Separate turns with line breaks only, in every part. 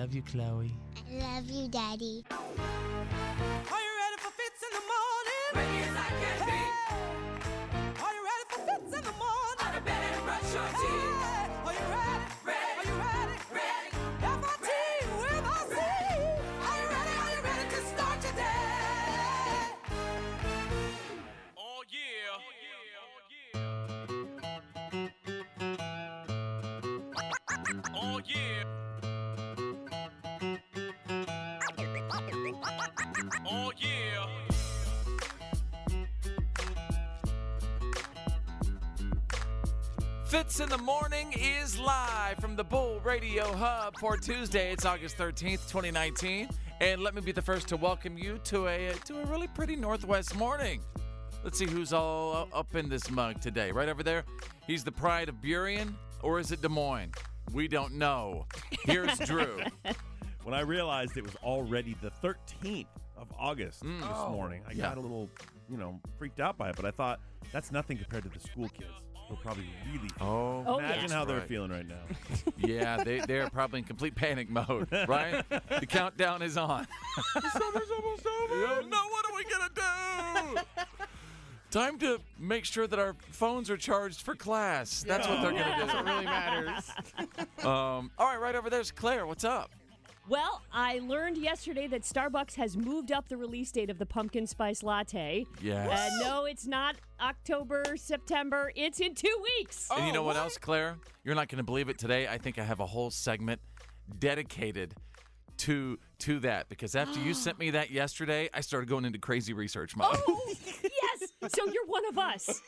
love you, Chloe.
I love you, Daddy.
Are you ready for Fitz in the morning?
Ready as I can be.
Are you ready for Fitz in the morning?
Out of bed and brush your teeth.
Are you ready?
Ready.
Are you ready?
Ready.
F-I-T with a C. Are you ready? Are you ready to start your day?
Oh yeah. Oh yeah. Oh yeah.
Fitz in the Morning is live from the Bull Radio Hub for Tuesday. It's August 13th, 2019. And let me be the first to welcome you to a really pretty Northwest morning. Let's see who's all up in this mug today. Right over there, he's the pride of Burien, or is it Des Moines? We don't know. Here's Drew.
When I realized it was already the 13th of August this morning, I got a little, freaked out by it. But I thought, that's nothing compared to the school kids. We're probably really imagine how they're feeling right now.
Yeah, they're probably in complete panic mode, right? The countdown is on. The summer's almost over. No, what are we going to do? Time to make sure that our phones are charged for class. That's what they're going to do.
That's what really matters.
All right over there's Claire. What's up?
Well, I learned yesterday that Starbucks has moved up the release date of the pumpkin spice latte.
Yes.
No, it's not October, September. It's in 2 weeks.
And you know what else, Claire? You're not going to believe it today. I think I have a whole segment dedicated to that, because after you sent me that yesterday, I started going into crazy research mode.
Oh, yes. So you're one of us.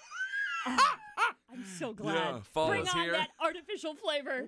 I'm so glad.
Yeah, follow
Bring
us
on
here.
that artificial flavor.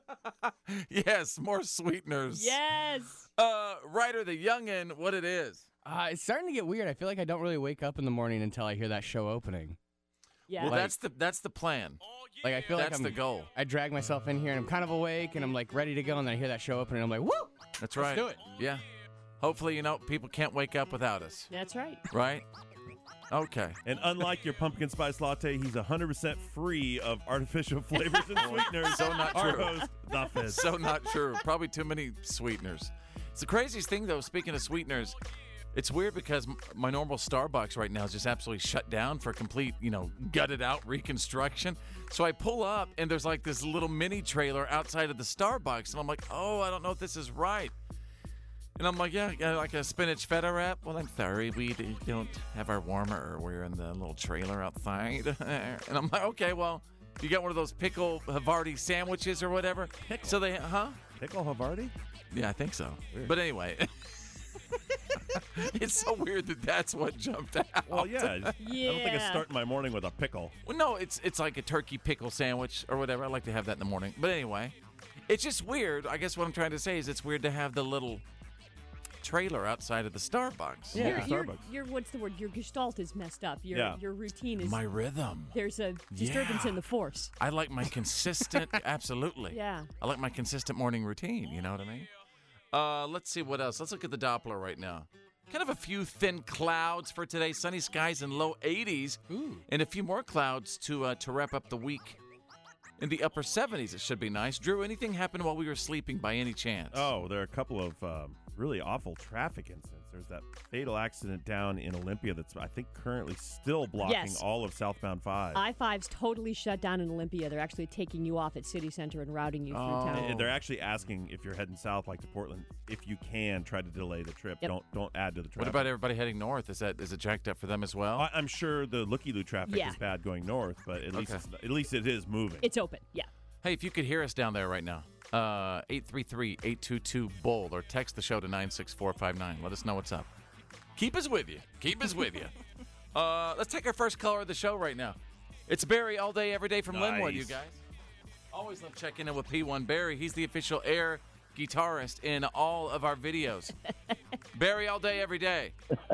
Yes, more sweeteners.
Yes.
Ryder the youngin', what it is.
It's starting to get weird. I feel like I don't really wake up in the morning until I hear that show opening.
Yeah.
Well, that's the plan.
Like I feel
That's
like
the goal.
I drag myself in here and I'm kind of awake and I'm like ready to go, and then I hear that show opening and I'm like, woo!
That's right.
Let's do it.
Yeah. Hopefully, people can't wake up without us.
That's right.
Right? Okay.
And unlike your pumpkin spice latte, he's 100% free of artificial flavors and sweeteners.
So not
Our
true.
host, The Fizz.
So not true. Probably too many sweeteners. It's the craziest thing, though, speaking of sweeteners, it's weird because my normal Starbucks right now is just absolutely shut down for complete, gutted out reconstruction. So I pull up and there's like this little mini trailer outside of the Starbucks. And I'm like, I don't know if this is right. And I'm like, yeah, like a spinach feta wrap. Well, I'm sorry, we don't have our warmer. We're in the little trailer outside. And I'm like, okay, well, you got one of those pickle Havarti sandwiches or whatever. So they,
Pickle Havarti?
Yeah, I think so.
Weird.
But anyway, it's so weird that that's what jumped out.
Well, yeah. I don't think
Yeah.
I start my morning with a pickle.
Well, no, it's like a turkey pickle sandwich or whatever. I like to have that in the morning. But anyway, it's just weird. I guess what I'm trying to say is it's weird to have the little trailer outside of the Starbucks.
Yeah,
Your
Starbucks.
what's the word? Your gestalt is messed up.
Yeah.
Your routine is.
My rhythm.
There's a disturbance
Yeah.
in the force.
I like my consistent, absolutely.
Yeah.
I like my consistent morning routine. You know what I mean? Let's see what else. Let's look at the Doppler right now. Kind of a few thin clouds for today. Sunny skies and low 80s.
Ooh.
And a few more clouds to wrap up the week. In the upper 70s, it should be nice. Drew, anything happened while we were sleeping by any chance?
Oh, there are a couple of really awful traffic incidents. There's that fatal accident down in Olympia that's, I think, currently still blocking
Yes.
all of southbound 5.
I-5's totally shut down in Olympia. They're actually taking you off at City Center and routing you through town.
And they're actually asking if you're heading south, like to Portland, if you can try to delay the trip.
Yep.
Don't add to the traffic.
What about everybody heading north? Is it jacked up for them as well?
I'm sure the looky-loo traffic
Yeah.
is bad going north, but at least
Okay.
at least it is moving.
It's open, yeah.
Hey, if you could hear us down there right now, 833-822-BOLD, or text the show to 96459. Let us know what's up. Keep us with you. Keep us with you. Let's take our first caller of the show right now. It's Barry all day, every day from
Nice.
Linwood, you guys. Always love checking in with P1 Barry. He's the official air guitarist in all of our videos. Barry all day, every day.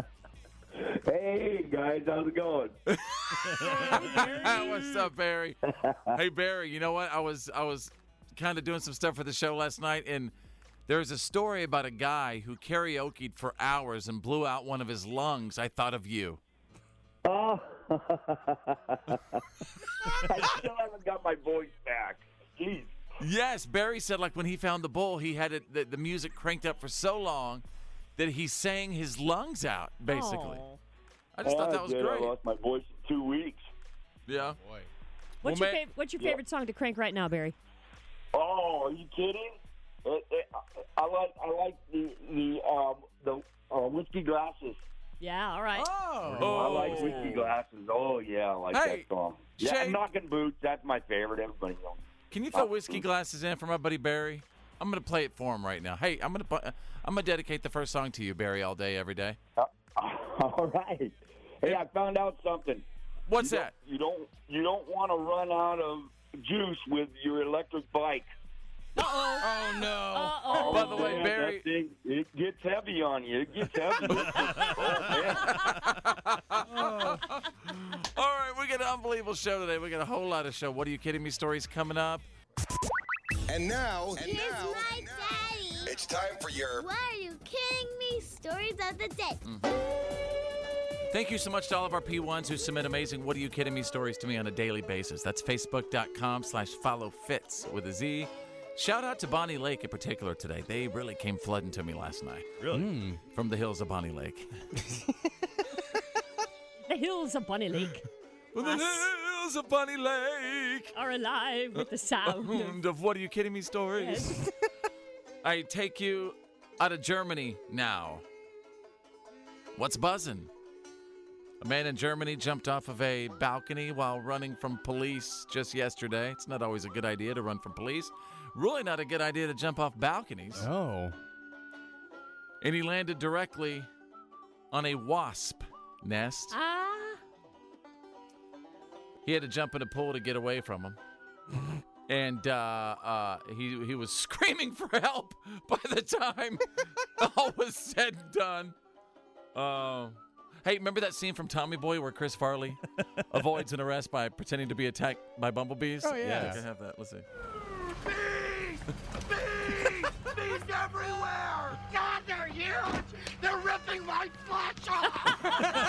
Hey guys, how's it going?
What's up, Barry? Hey, Barry, you know what? I was kind of doing some stuff for the show last night, and there's a story about a guy who karaoke'd for hours and blew out one of his lungs. I thought of you.
Oh, I still haven't got my voice back. Jeez.
Yes, Barry said like when he found the bull, he had the music cranked up for so long that he sang his lungs out, basically.
Aw.
I just thought that was
I
great.
lost my voice in 2 weeks.
Yeah.
Boy.
What's
Well,
your favorite song to crank right now, Barry?
Oh, are you kidding? I like the whiskey glasses.
Yeah, all right.
I like whiskey glasses. Oh yeah, I like
Hey,
that song. Yeah,
Shay-
knocking boots. That's my favorite. Everybody knows.
Can you throw whiskey glasses in for my buddy Barry? I'm gonna play it for him right now. Hey, I'm gonna dedicate the first song to you, Barry, all day, every day.
All right. Hey, I found out something.
What's that?
You don't want to run out of juice with your electric bike.
Oh, no.
Uh-oh.
By the way,
Man,
Barry-
that thing, it gets heavy on you. It gets heavy.
All right, we got an unbelievable show today. We got a whole lot of show. What are you kidding me? Stories coming up.
And now,
Here's my daddy.
it's time for your
Why are you kidding me? Stories of the day.
Thank you so much to all of our P1s who submit amazing What Are You Kidding Me stories to me on a daily basis. That's facebook.com/followfits with a Z. Shout out to Bonnie Lake in particular today. They really came flooding to me last night.
Really?
From the hills of Bonnie Lake.
The hills of Bunny Lake
From the hills of Bonnie Lake.
are alive with the sound
Of What Are You Kidding Me stories.
Yes.
I take you out of Germany now. What's buzzing? A man in Germany jumped off of a balcony while running from police just yesterday. It's not always a good idea to run from police. Really not a good idea to jump off balconies.
Oh.
And he landed directly on a wasp nest.
Ah.
He had to jump in a pool to get away from him. And he was screaming for help by the time all was said and done. Hey, remember that scene from Tommy Boy where Chris Farley avoids an arrest by pretending to be attacked by bumblebees?
Oh, yeah.
I can have that. Let's see.
Bees everywhere! God, they're huge! They're ripping my flesh off!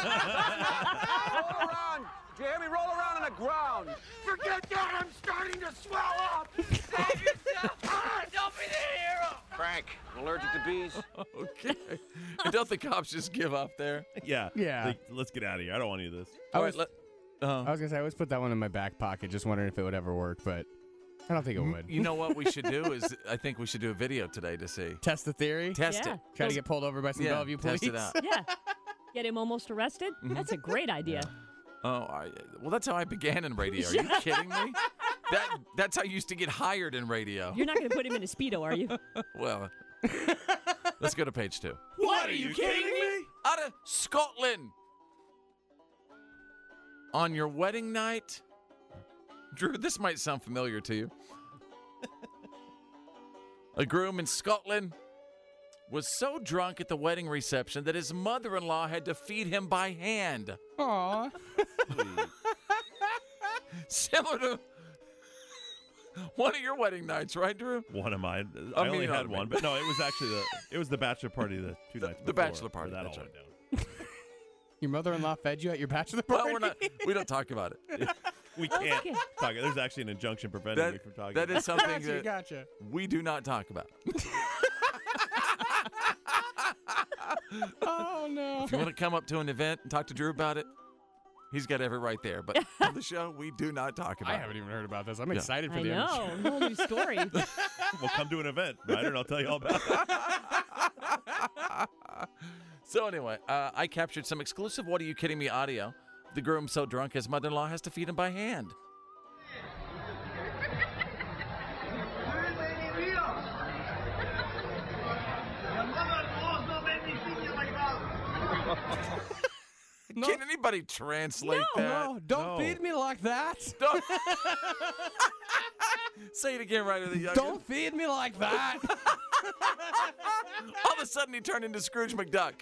Roll around! Jamie, roll around on the ground! Forget that! I'm starting to swell up! Save yourself! Don't be the hero! Frank, allergic to bees?
Okay. And don't the cops just give up there?
Yeah.
Yeah.
Like, let's get out of here. I don't want any of this.
All right,
I was going to say, I always put that one in my back pocket, just wondering if it would ever work, but I don't think it would.
You know what we should do is I think we should do a video today to see.
Test the theory?
Test
Yeah.
it.
Try to get pulled over by some
Yeah,
Bellevue police?
test it out.
Yeah. Get him almost arrested? That's a great idea.
Oh, well, that's how I began in radio. Are you kidding me? That's how I used to get hired in radio.
You're not going to put him in a Speedo, are you?
Well, let's go to page 2.
What are you kidding me?
Out of Scotland. On your wedding night. Drew, this might sound familiar to you. A groom in Scotland was so drunk at the wedding reception that his mother-in-law had to feed him by hand.
Aw.
Similar to one of your wedding nights, right, Drew?
One of mine.
I
I only
mean,
had one, but no, it was actually the bachelor party the 2 nights before.
the bachelor party,
where That
that's
all
right.
went down.
Your mother-in-law fed you at your bachelor
Well,
party?
we don't talk about it.
We can't
Okay.
talk. There's actually an injunction preventing me from talking.
That
about
is something
Gotcha,
that
gotcha.
we do not talk about.
Oh, no.
If you want to come up to an event and talk to Drew about it, he's got every right there. But on the show, we do not talk about
I
it.
haven't even heard about this. I'm excited for
I
the
know. Whole new story.
We'll come to an event, Ryder, and I'll tell you all about it.
So anyway, I captured some exclusive What Are You Kidding Me audio. The groom so drunk his mother-in-law has to feed him by hand. Can anybody translate that?
No, don't feed me like that.
Don't- Say it again, right?
Don't feed me like that.
All of a sudden, he turned into Scrooge McDuck.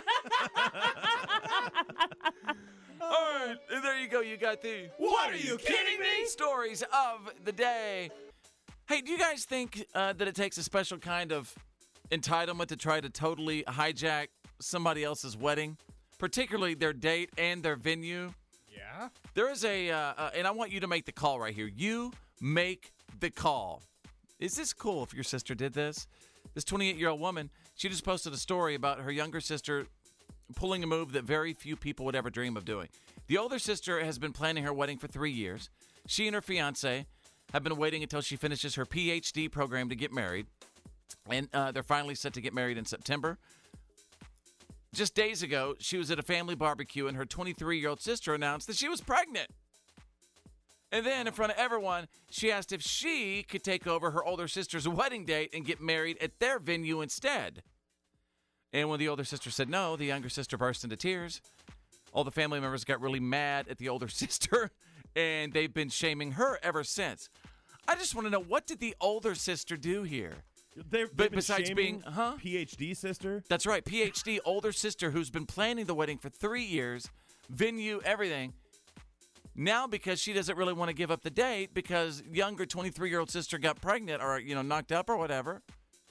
All right, and there you go. You got the
What are you kidding me?
stories of the day. Hey, do you guys think that it takes a special kind of entitlement to try to totally hijack somebody else's wedding, particularly their date and their venue?
Yeah?
There is and I want you to make the call right here. You make the call. Is this cool if your sister did this? This 28-year-old woman, she just posted a story about her younger sister pulling a move that very few people would ever dream of doing. The older sister has been planning her wedding for 3 years. She and her fiancé have been waiting until she finishes her PhD program to get married. And they're finally set to get married in September. Just days ago, she was at a family barbecue, and her 23-year-old sister announced that she was pregnant. And then, in front of everyone, she asked if she could take over her older sister's wedding date and get married at their venue instead. And when the older sister said no, the younger sister burst into tears. All the family members got really mad at the older sister, and they've been shaming her ever since. I just want to know, what did the older sister do here?
They've
But
been
besides
shaming
being,
PhD sister?
That's right, PhD, older sister who's been planning the wedding for 3 years, venue, everything. Now, because she doesn't really want to give up the date because younger 23-year-old sister got pregnant or, knocked up or whatever.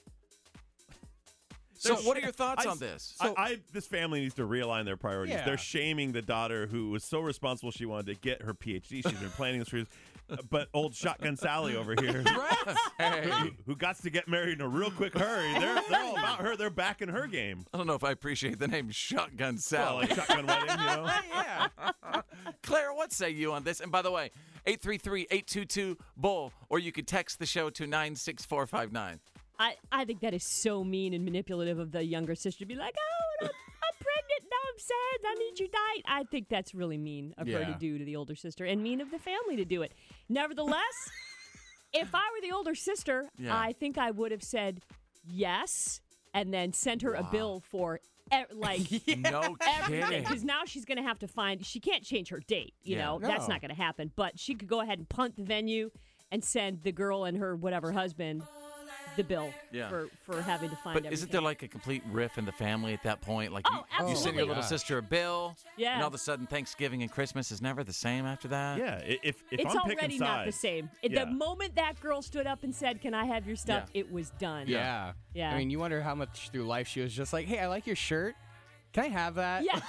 So what are your thoughts on this?
This family needs to realign their priorities.
Yeah.
They're shaming the daughter who was so responsible she wanted to get her PhD. She's been planning this for years. But old Shotgun Sally over here, who got to get married in a real quick hurry, they're all about her. They're backing her game.
I don't know if I appreciate the name Shotgun Sally.
Well, like shotgun wedding,
Yeah.
Claire, what say you on this? And by the way, 833-822-BULL, or you could text the show to 96459.
I think that is so mean and manipulative of the younger sister to be like, oh, I'm pregnant, now I'm sad, I need your diet. I think that's really mean of her to do to the older sister and mean of the family to do it. Nevertheless, if I were the older sister, I think I would have said yes and then sent her a bill for
No
everything.
kidding.
Because now she's going to have to she can't change her date, you know.
No.
That's not going to happen. But she could go ahead and punt the venue and send the girl and her whatever husband the bill for having to find
But
everything.
isn't there like a complete riff in the family at that point? Like you send
absolutely.
your little sister a bill,
Yeah.
and all of a sudden Thanksgiving and Christmas is never the same after that?
Yeah, if
It's
I'm
already
picking
not the
sides,
same.
Yeah.
The moment that girl stood up and said, "Can I have your stuff?" it was done.
Yeah.
Yeah.
I mean, you wonder how much through life she was just like, hey, I like your shirt. Can I have that?
Yeah,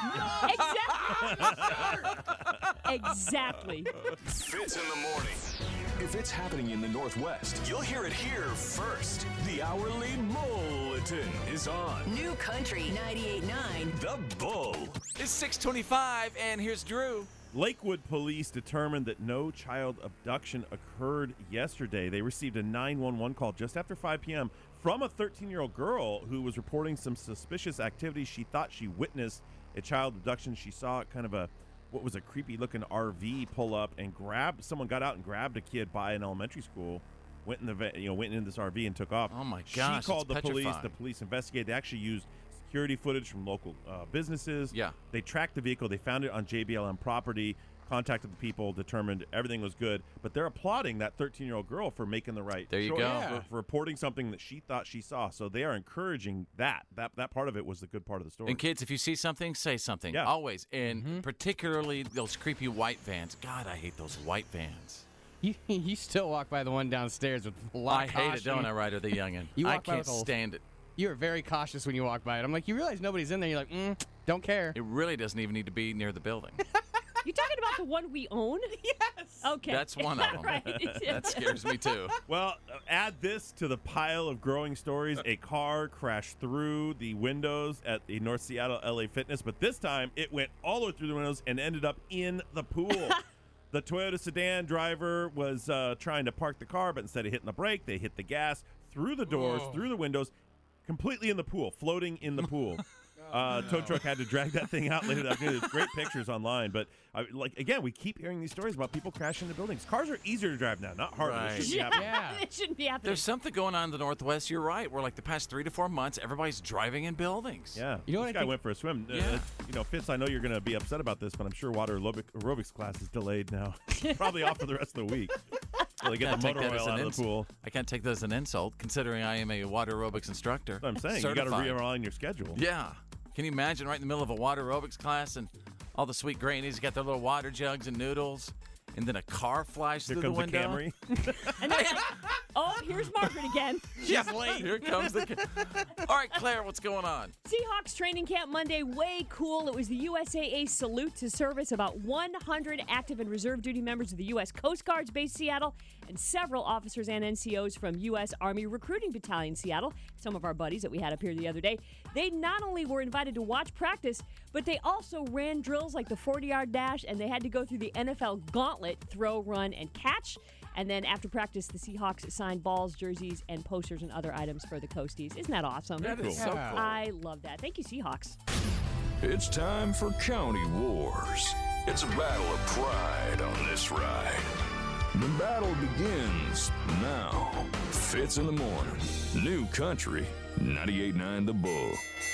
exactly.
Fits in the morning. If it's happening in the Northwest, you'll hear it here first. The Hourly Bulletin is on.
New Country 98.9.
The Bull.
It's 6:25, and here's Drew.
Lakewood police determined that no child abduction occurred yesterday. They received a 911 call just after 5 p.m. from a 13-year-old girl who was reporting some suspicious activity. She thought she witnessed a child abduction. She saw kind of a creepy-looking RV pull up and someone got out and grabbed a kid by an elementary school, went in this RV and took off.
Oh my gosh!
She called
it's
the police.
petrifying.
The police investigated. They actually used security footage from local businesses.
Yeah.
They tracked the vehicle. They found it on JBLM property, contacted the people, determined everything was good. But they're applauding that 13-year-old girl for making the right
There you
choice,
go.
Yeah.
for reporting something that she thought she saw. So they are encouraging that part of it was the good part of the story.
And kids, if you see something, say something.
Yeah.
Always. And particularly those creepy white vans. God, I hate those white vans.
You still walk by the one downstairs with a lot
I
of
hate it,
caution.
don't I, Ryder the youngin'?
You
I
walk by
can't
with a-
stand it.
You were very cautious when you walk by it. I'm like, you realize nobody's in there. You're like, don't care.
It really doesn't even need to be near the building.
You talking about the one we own? Yes. Okay.
That's one of them.
Right.
That scares me too.
Well, add this to the pile of growing stories. A car crashed through the windows at the North Seattle LA Fitness, but this time it went all the way through the windows and ended up in the pool. The Toyota sedan driver was trying to park the car, but instead of hitting the brake, they hit the gas through the doors, through the windows, completely in the pool, floating in the pool. Tow truck had to drag that thing out later that afternoon. There's great pictures online, but again, we keep hearing these stories about people crashing into buildings. Cars are easier to drive now, not harder.
Right.
It shouldn't be happening.
Yeah.
It shouldn't be happening.
There's something going on in the Northwest. You're right. Where like the past 3 to 4 months, everybody's driving in buildings.
Yeah.
You know what
this
I
guy
think-
went for a swim.
Yeah.
Fitz, I know you're going to be upset about this, but I'm sure water aerobics class is delayed now. Probably off for the rest of the week. Till they get
Can't
the
take
motor
that as
oil
an
out of the pool.
I can't take that as an insult, considering I am a water aerobics instructor.
That's what I'm saying. You got to
Certified.
realign your schedule.
Yeah. Can you imagine right in the middle of a water aerobics class and all the sweet grannies got their little water jugs and noodles, and then a car flies
Here
through the
comes a
window?
Camry.
And then, oh here's Margaret again.
She's late. Here comes the. All right, Claire, what's going on?
Seahawks training camp Monday, way cool. It was the USAA salute to service. About 100 active and reserve duty members of the U.S. Coast Guard's based Seattle, and several officers and NCOs from U.S. Army Recruiting Battalion Seattle, some of our buddies that we had up here the other day. They not only were invited to watch practice, but they also ran drills like the 40-yard dash, and they had to go through the NFL gauntlet, throw, run, and catch. And then after practice, the Seahawks signed balls, jerseys, and posters and other items for the Coasties. Isn't that awesome?
That is so cool.
I love that. Thank you, Seahawks.
It's time for County Wars. It's a battle of pride on this ride. The battle begins now. Fitz in the morning. New Country, 98.9 The Bull.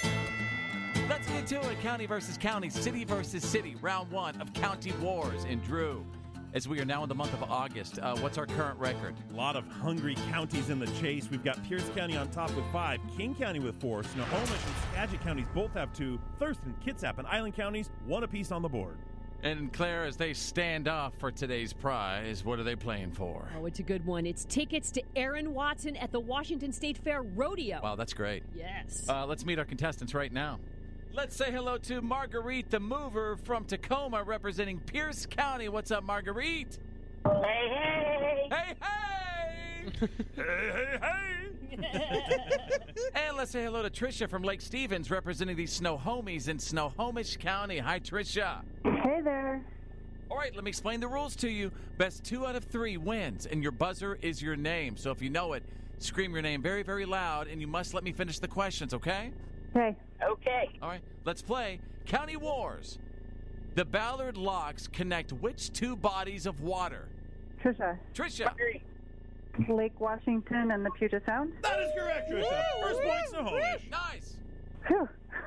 Let's get to it. County versus county, city versus city. Round 1 of County Wars. And Drew, as we are now in the month of August, what's our current record?
A lot of hungry counties in the chase. We've got Pierce County on top with 5, King County with 4, Snohomish and Skagit counties both have 2, Thurston, Kitsap, and Island counties 1 apiece on the board.
And Claire, as they stand off for today's prize, what are they playing for?
Oh, it's a good one. It's tickets to Aaron Watson at the Washington State Fair Rodeo.
Wow, that's great.
Yes.
Let's meet our contestants right now. Let's say hello to Marguerite the Mover from Tacoma, representing Pierce County. What's up, Marguerite?
Hey, hey!
Hey, hey! Hey, hey, hey! And let's say hello to Tricia from Lake Stevens, representing the Snohomies in Snohomish County. Hi, Tricia.
Hey there.
All right, let me explain the rules to you. Best 2 out of 3 wins, and your buzzer is your name. So if you know it, scream your name very, very loud, and you must let me finish the questions, okay?
Okay.
Okay.
All right, let's play County Wars. The Ballard Locks connect which 2 bodies of water?
Trisha.
Tricia.
Lake Washington and the Puget Sound.
That is correct, Trisha. First point, Snohomish.
Nice.
Whew.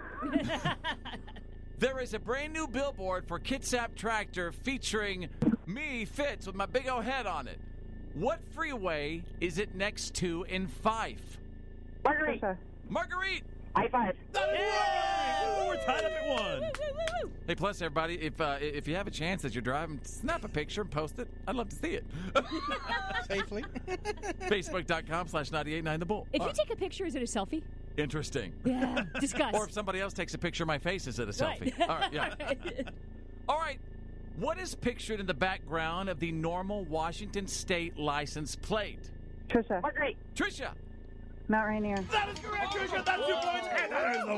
There is a brand new billboard for Kitsap Tractor featuring me, Fitz, with my big old head on it. What freeway is it next to in Fife?
Marguerite.
Trisha.
Marguerite.
High five.
That is right. We're tied up at 1.
Hey, plus, everybody, if you have a chance as you're driving, snap a picture and post it. I'd love to see it.
Safely.
Facebook.com/989thebull.
If you take a picture, is it a selfie?
Interesting.
Yeah, discuss.
Or if somebody else takes a picture of my face, is it a selfie?
Right.
All right, yeah. All right. What is pictured in the background of the normal Washington State license plate?
Trisha.
Marguerite.
Tricia.
Mount Rainier.
That is correct, Trisha. That's 2 points, and that is the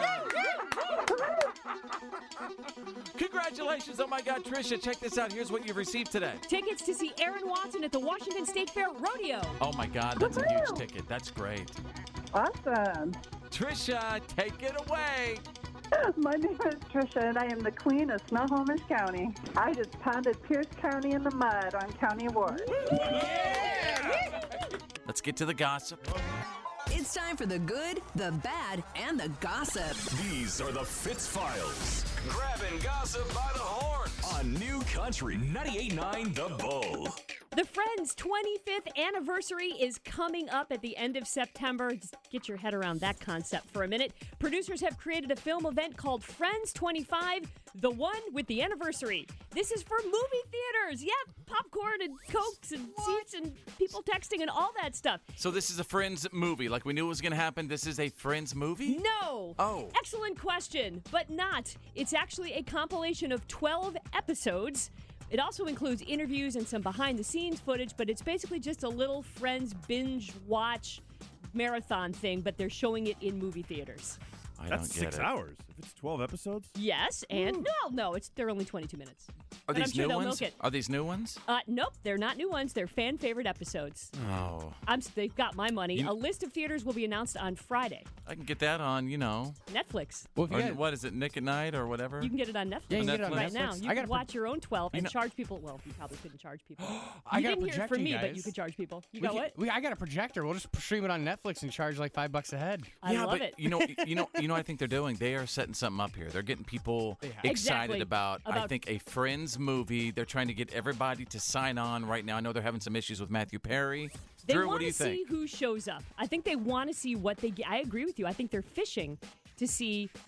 win.
Congratulations. Oh, my God, Tricia, check this out. Here's what you've received today.
Tickets to see Aaron Watson at the Washington State Fair Rodeo.
Oh, my God, that's a huge ticket. That's great.
Awesome.
Tricia, take it away.
My name is Trisha, and I am the queen of Snohomish County. I just pounded Pierce County in the mud on County Wars.
Yeah! Let's get to the gossip.
It's time for the good, the bad, and the gossip.
These are the Fitz Files. Grabbing gossip by the horns on New Country 98.9 The Bull.
The Friends 25th anniversary is coming up at the end of September. Just get your head around that concept for a minute. Producers have created a film event called Friends 25, the one with the anniversary. This is for movie theaters. Yeah, popcorn and Cokes and seats and people texting and all that stuff.
So this is a Friends movie. Like we knew it was going to happen. This is a Friends movie?
No.
Oh.
Excellent question, but not. It's actually a compilation of 12 episodes. It also includes interviews and some behind-the-scenes footage, but it's basically just a little Friends binge-watch marathon thing, but they're showing it in movie theaters.
That's 6 hours. If it's 12 episodes?
Yes, and they're only 22 minutes.
Are
But I'm
these
sure
new
they'll
ones?
milk it.
Are these new ones?
Nope, they're not new ones. They're fan-favorite episodes.
Oh.
They've got my money. A list of theaters will be announced on Friday.
I can get that on,
Netflix.
Well,
what is it, Nick at Night or whatever?
You can get it on Netflix.
Yeah, you can get it on
right
Netflix.
now. You can watch your own 12 and charge people. Well, you probably couldn't charge people.
I
You
got a
didn't hear it
projector,
from me,
you
but
guys.
you could charge people. You got what?
I got a projector. We'll just stream it on Netflix and charge like $5 a head.
I love
but
it.
you know, I think they're doing. They are setting something up here. They're getting people excited
Exactly.
about, I
About-
think, a Friends movie. They're trying to get everybody to sign on right now. I know they're having some issues with Matthew Perry.
They
Drew, what
want
do you
to see
think?
who shows up. I think they want to see what they get. I agree with you. I think they're fishing to see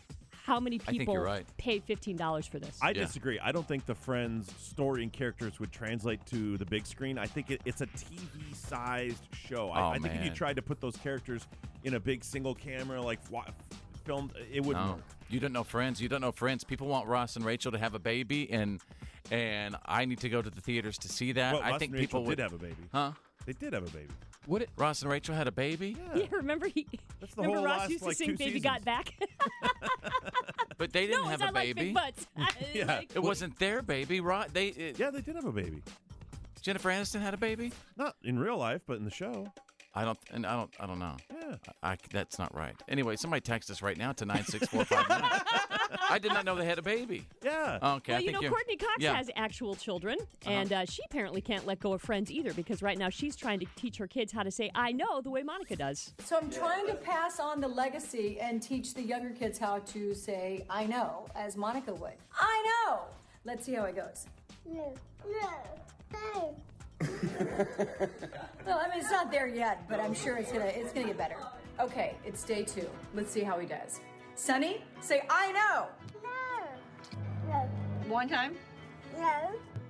how many
think
people
you're right.
paid $15 for this.
I disagree. I don't think the Friends story and characters would translate to the big screen. I think it's a TV-sized show. I think if you
man.
tried to put those characters in a big single camera, like filmed, it wouldn't work.
You don't know Friends. You don't know Friends. People want Ross and Rachel to have a baby, and I need to go to the theaters to see that.
Well,
I
Ross
think
and
people
Rachel
would
did have a baby.
Huh?
They did have a baby.
Ross and Rachel had a baby?
Yeah, remember
That's the
remember
whole
Ross
last,
used to
like,
sing
2
"Baby
seasons.
Got Back."
But they didn't
no,
have
I
a baby.
like big butts.
Yeah.
It wasn't their baby. They did
have a baby.
Jennifer Aniston had a baby?
Not in real life, but in the show.
I don't know.
Yeah.
That's not right. Anyway, somebody text us right now to 96459. I did not know they had a baby.
Yeah.
Okay.
Well,
I think
Courtney Cox
yeah.
has actual children, and she apparently can't let go of Friends either because right now she's trying to teach her kids how to say "I know" the way Monica does.
So I'm trying to pass on the legacy and teach the younger kids how to say "I know" as Monica would. I know. Let's see how it goes.
No. Hey.
Well, I mean, it's not there yet, but I'm sure it's gonna get better. Okay, it's day 2. Let's see how he does. Sonny, say "I know."
No.
One time.
No.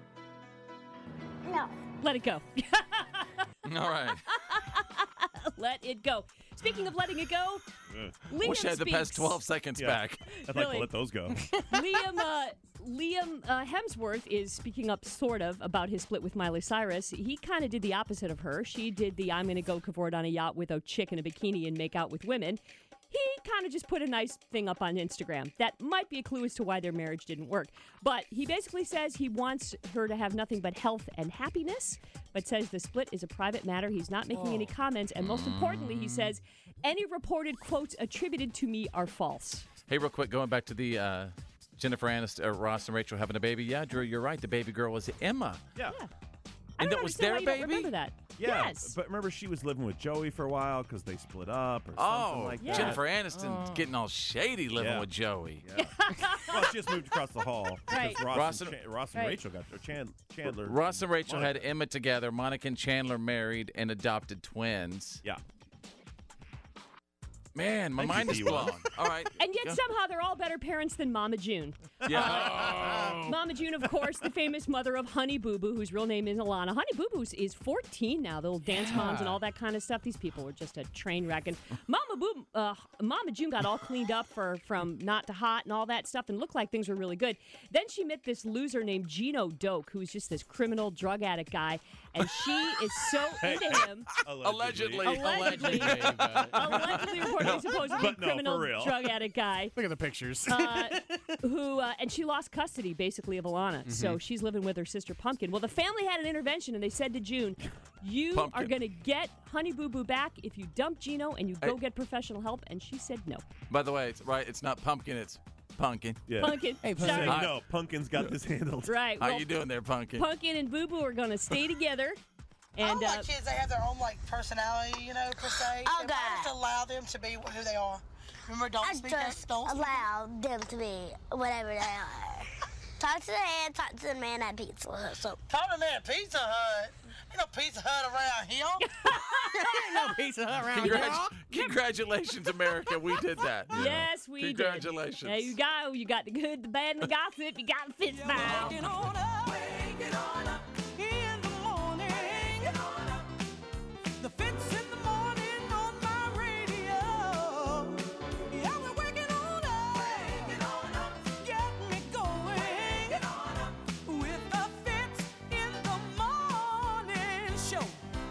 No.
Let it go.
All right.
Let it go. Speaking of letting it go, Liam
Wish I had the past
speaks.
12 seconds back.
I'd like
Really?
to let those go.
Liam Hemsworth is speaking up sort of about his split with Miley Cyrus. He kind of did the opposite of her. She did the "I'm going to go cavort on a yacht with a chick in a bikini and make out with women." He kind of just put a nice thing up on Instagram. That might be a clue as to why their marriage didn't work. But he basically says he wants her to have nothing but health and happiness, but says the split is a private matter. He's not making any comments. And most importantly, he says, any reported quotes attributed to me are false.
Hey, real quick, going back to the Jennifer Aniston, Ross and Rachel having a baby. Yeah, Drew, you're right. The baby girl was Emma.
Yeah.
And that was their
why you
baby?
don't remember that.
Yeah,
Yes.
but remember she was living with Joey for a while because they split up or something like that.
Jennifer Aniston getting all shady living
Yeah.
with Joey.
Yeah. Well, she just moved across the hall
Right.
because Ross and
Right.
Rachel got or Chandler.
Ross and Rachel
Monica.
had Emma together. Monica and Chandler married and adopted twins.
Yeah.
Man, my
Thank you,
mind is
Diwa.
blown. All right.
And yet somehow they're all better parents than Mama June.
Yeah.
Mama June, of course, the famous mother of Honey Boo Boo, whose real name is Alana. Honey Boo Boo is 14 now. The little dance moms and all that kind of stuff. These people were just a train wreck. And Mama June got all cleaned up from not to hot and all that stuff and looked like things were really good. Then she met this loser named Gino Doak, who's just this criminal drug addict guy. And she is so into him.
Allegedly.
Allegedly, reportedly, supposedly
But no,
criminal
for real.
drug addict guy.
Look at the pictures.
And she lost custody, basically, of Alana. So she's living with her sister, Pumpkin. Well, the family had an intervention, and they said to June, you
Pumpkin.
are going to get Honey Boo Boo back if you dump Gino and you go get professional help. And she said no.
By the way, it's not Pumpkin, it's Pumpkin.
Yeah.
Pumpkin.
Hey,
Sorry.
Saying, no, Pumpkin's got this handled.
Right.
How
well,
you doing there, Pumpkin?
Pumpkin and Boo Boo are going to stay together. And
I like kids, they have their own, personality, per se.
Oh,
And
God.
I just allow them to be who they are. Remember, don't
I
speak up.
just
Don't speak up.
allow them to be whatever they are. Talk to the head, talk to the man at Pizza Hut. So.
Talk to me at Pizza Hut. Ain't no Pizza Hut around here.
No Pizza Hut around here.
Congratulations, America. We did that.
yes, we did.
Congratulations.
There you go. You got the good, the bad, and the gossip. You got the fist file.
Waking on up in the morning. The Fits in the morning on my radio. Yeah, we're waking on up. Get me going. With the Fits in the morning show.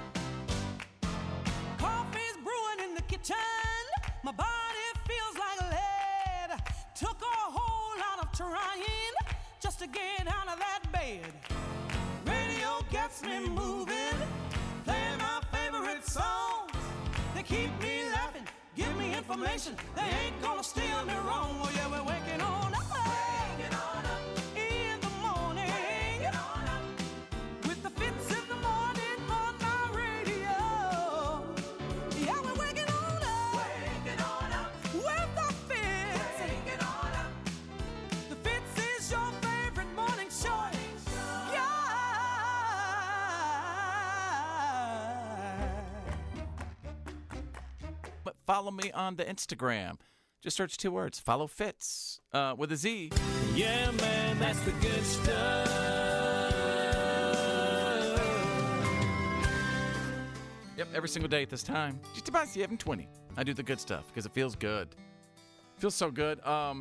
Coffee's brewing in the kitchen. My body feels like lead. Took a whole lot of trying just to get out of that bed. Radio gets me moving, playing my favorite songs. They keep me laughing, give me information. They ain't gonna steer me wrong. Oh yeah, we're waking on up. In the morning. With the Fits in the morning on my radio. Yeah, we're waking on up. With the Fits. The Fits is your favorite morning show. Yeah.
But follow me on the Instagram. Just search 2 words, Follow Fitz, with a Z.
Yeah, man, that's the good stuff.
Yep, every single day at this time. Just about 7:20. I do the good stuff because it feels good. Feels so good. Now,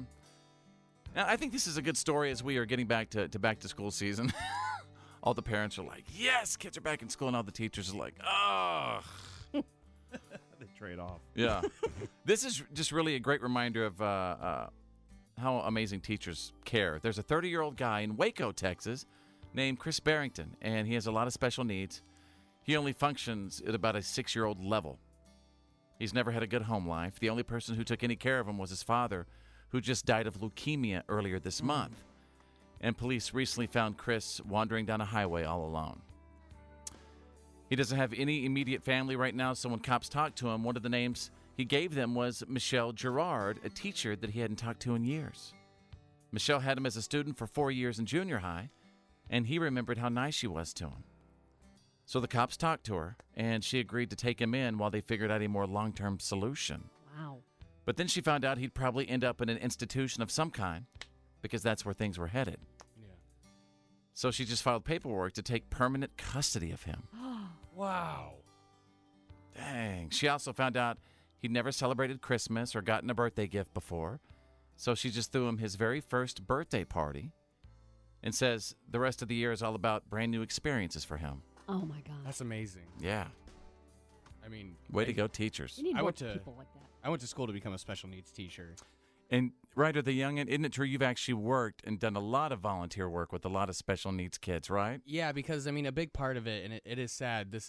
I think this is a good story as we are getting back to back to school season. All the parents are like, yes, kids are back in school, and all the teachers are like, ugh.
They trade off.
Yeah. This is just really a great reminder of how amazing teachers care. There's a 30-year-old guy in Waco, Texas, named Chris Barrington, and he has a lot of special needs. He only functions at about a 6-year-old level. He's never had a good home life. The only person who took any care of him was his father, who just died of leukemia earlier this month. And police recently found Chris wandering down a highway all alone. He doesn't have any immediate family right now, so when cops talked to him, one of the names he gave them was Michelle Gerard, a teacher that he hadn't talked to in years. Michelle had him as a student for 4 years in junior high, and he remembered how nice she was to him. So the cops talked to her, and she agreed to take him in while they figured out a more long-term solution.
Wow.
But then she found out he'd probably end up in an institution of some kind, because that's where things were headed.
Yeah.
So she just filed paperwork to take permanent custody of him.
Wow.
Dang. She also found out he'd never celebrated Christmas or gotten a birthday gift before, so she just threw him his very first birthday party and says the rest of the year is all about brand new experiences for him.
Oh, my God.
That's amazing.
Yeah.
I mean,
Way to go, teachers.
You need
I
more
went to-
people like that.
I went to school to become a special needs teacher.
And Ryder the Youngin, isn't it true you've actually worked and done a lot of volunteer work with a lot of special needs kids, right?
Yeah, because, I mean, a big part of it, and it is sad, this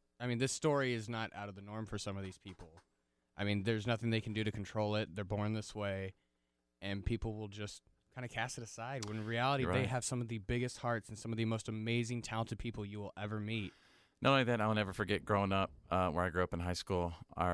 story is not out of the norm for some of these people. I mean, there's nothing they can do to control it. They're born this way, and people will just kind of cast it aside, when in reality,
You're
they
right.
have some of the biggest hearts and some of the most amazing, talented people you will ever meet.
Not only that, I'll never forget growing up, where I grew up in high school,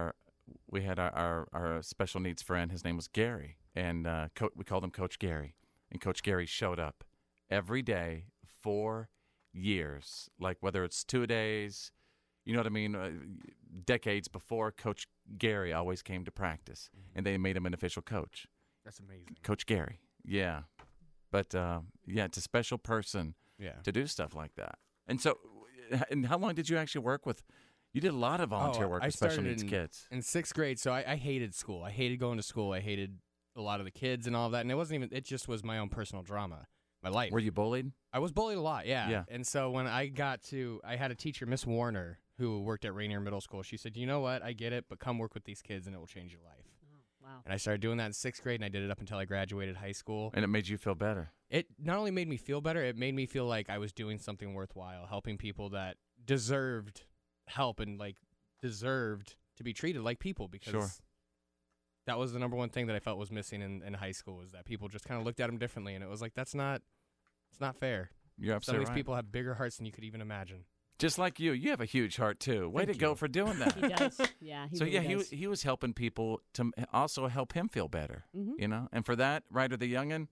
we had our special needs friend. His name was Gary, and we called him Coach Gary. And Coach Gary showed up every day for years, like whether it's 2 days, you know what I mean, decades before. Coach Gary always came to practice, and they made him an official coach.
That's amazing.
Coach Gary, yeah. But, yeah, it's a special person to do stuff like that. And so, and how long did you actually work with? You did a lot of volunteer work
I
with special
started
needs kids.
In 6th grade, so I hated school. I hated going to school. I hated a lot of the kids and all of that, and it just was my own personal drama, my life.
Were you bullied?
I was bullied a lot, yeah.
Yeah.
And so when I had a teacher, Miss Warner, who worked at Rainier Middle School. She said, you know what, I get it, but come work with these kids and it will change your life.
Wow.
And I started doing that in 6th grade, and I did it up until I graduated high school.
And it made you feel better.
It not only made me feel better, it made me feel like I was doing something worthwhile, helping people that deserved help and, like, deserved to be treated like people, because that was the number one thing that I felt was missing in high school, was that people just kind of looked at them differently, and it was like, it's not fair.
You're
Some
absolutely
of these
right.
people have bigger hearts than you could even imagine.
Just like you. You have a huge heart, too. Way
Thank
to go
you.
for doing that.
He does. Yeah, he
So,
really
yeah,
does.
he was helping people to also help him feel better, you know? And for that, Ryder the Youngin,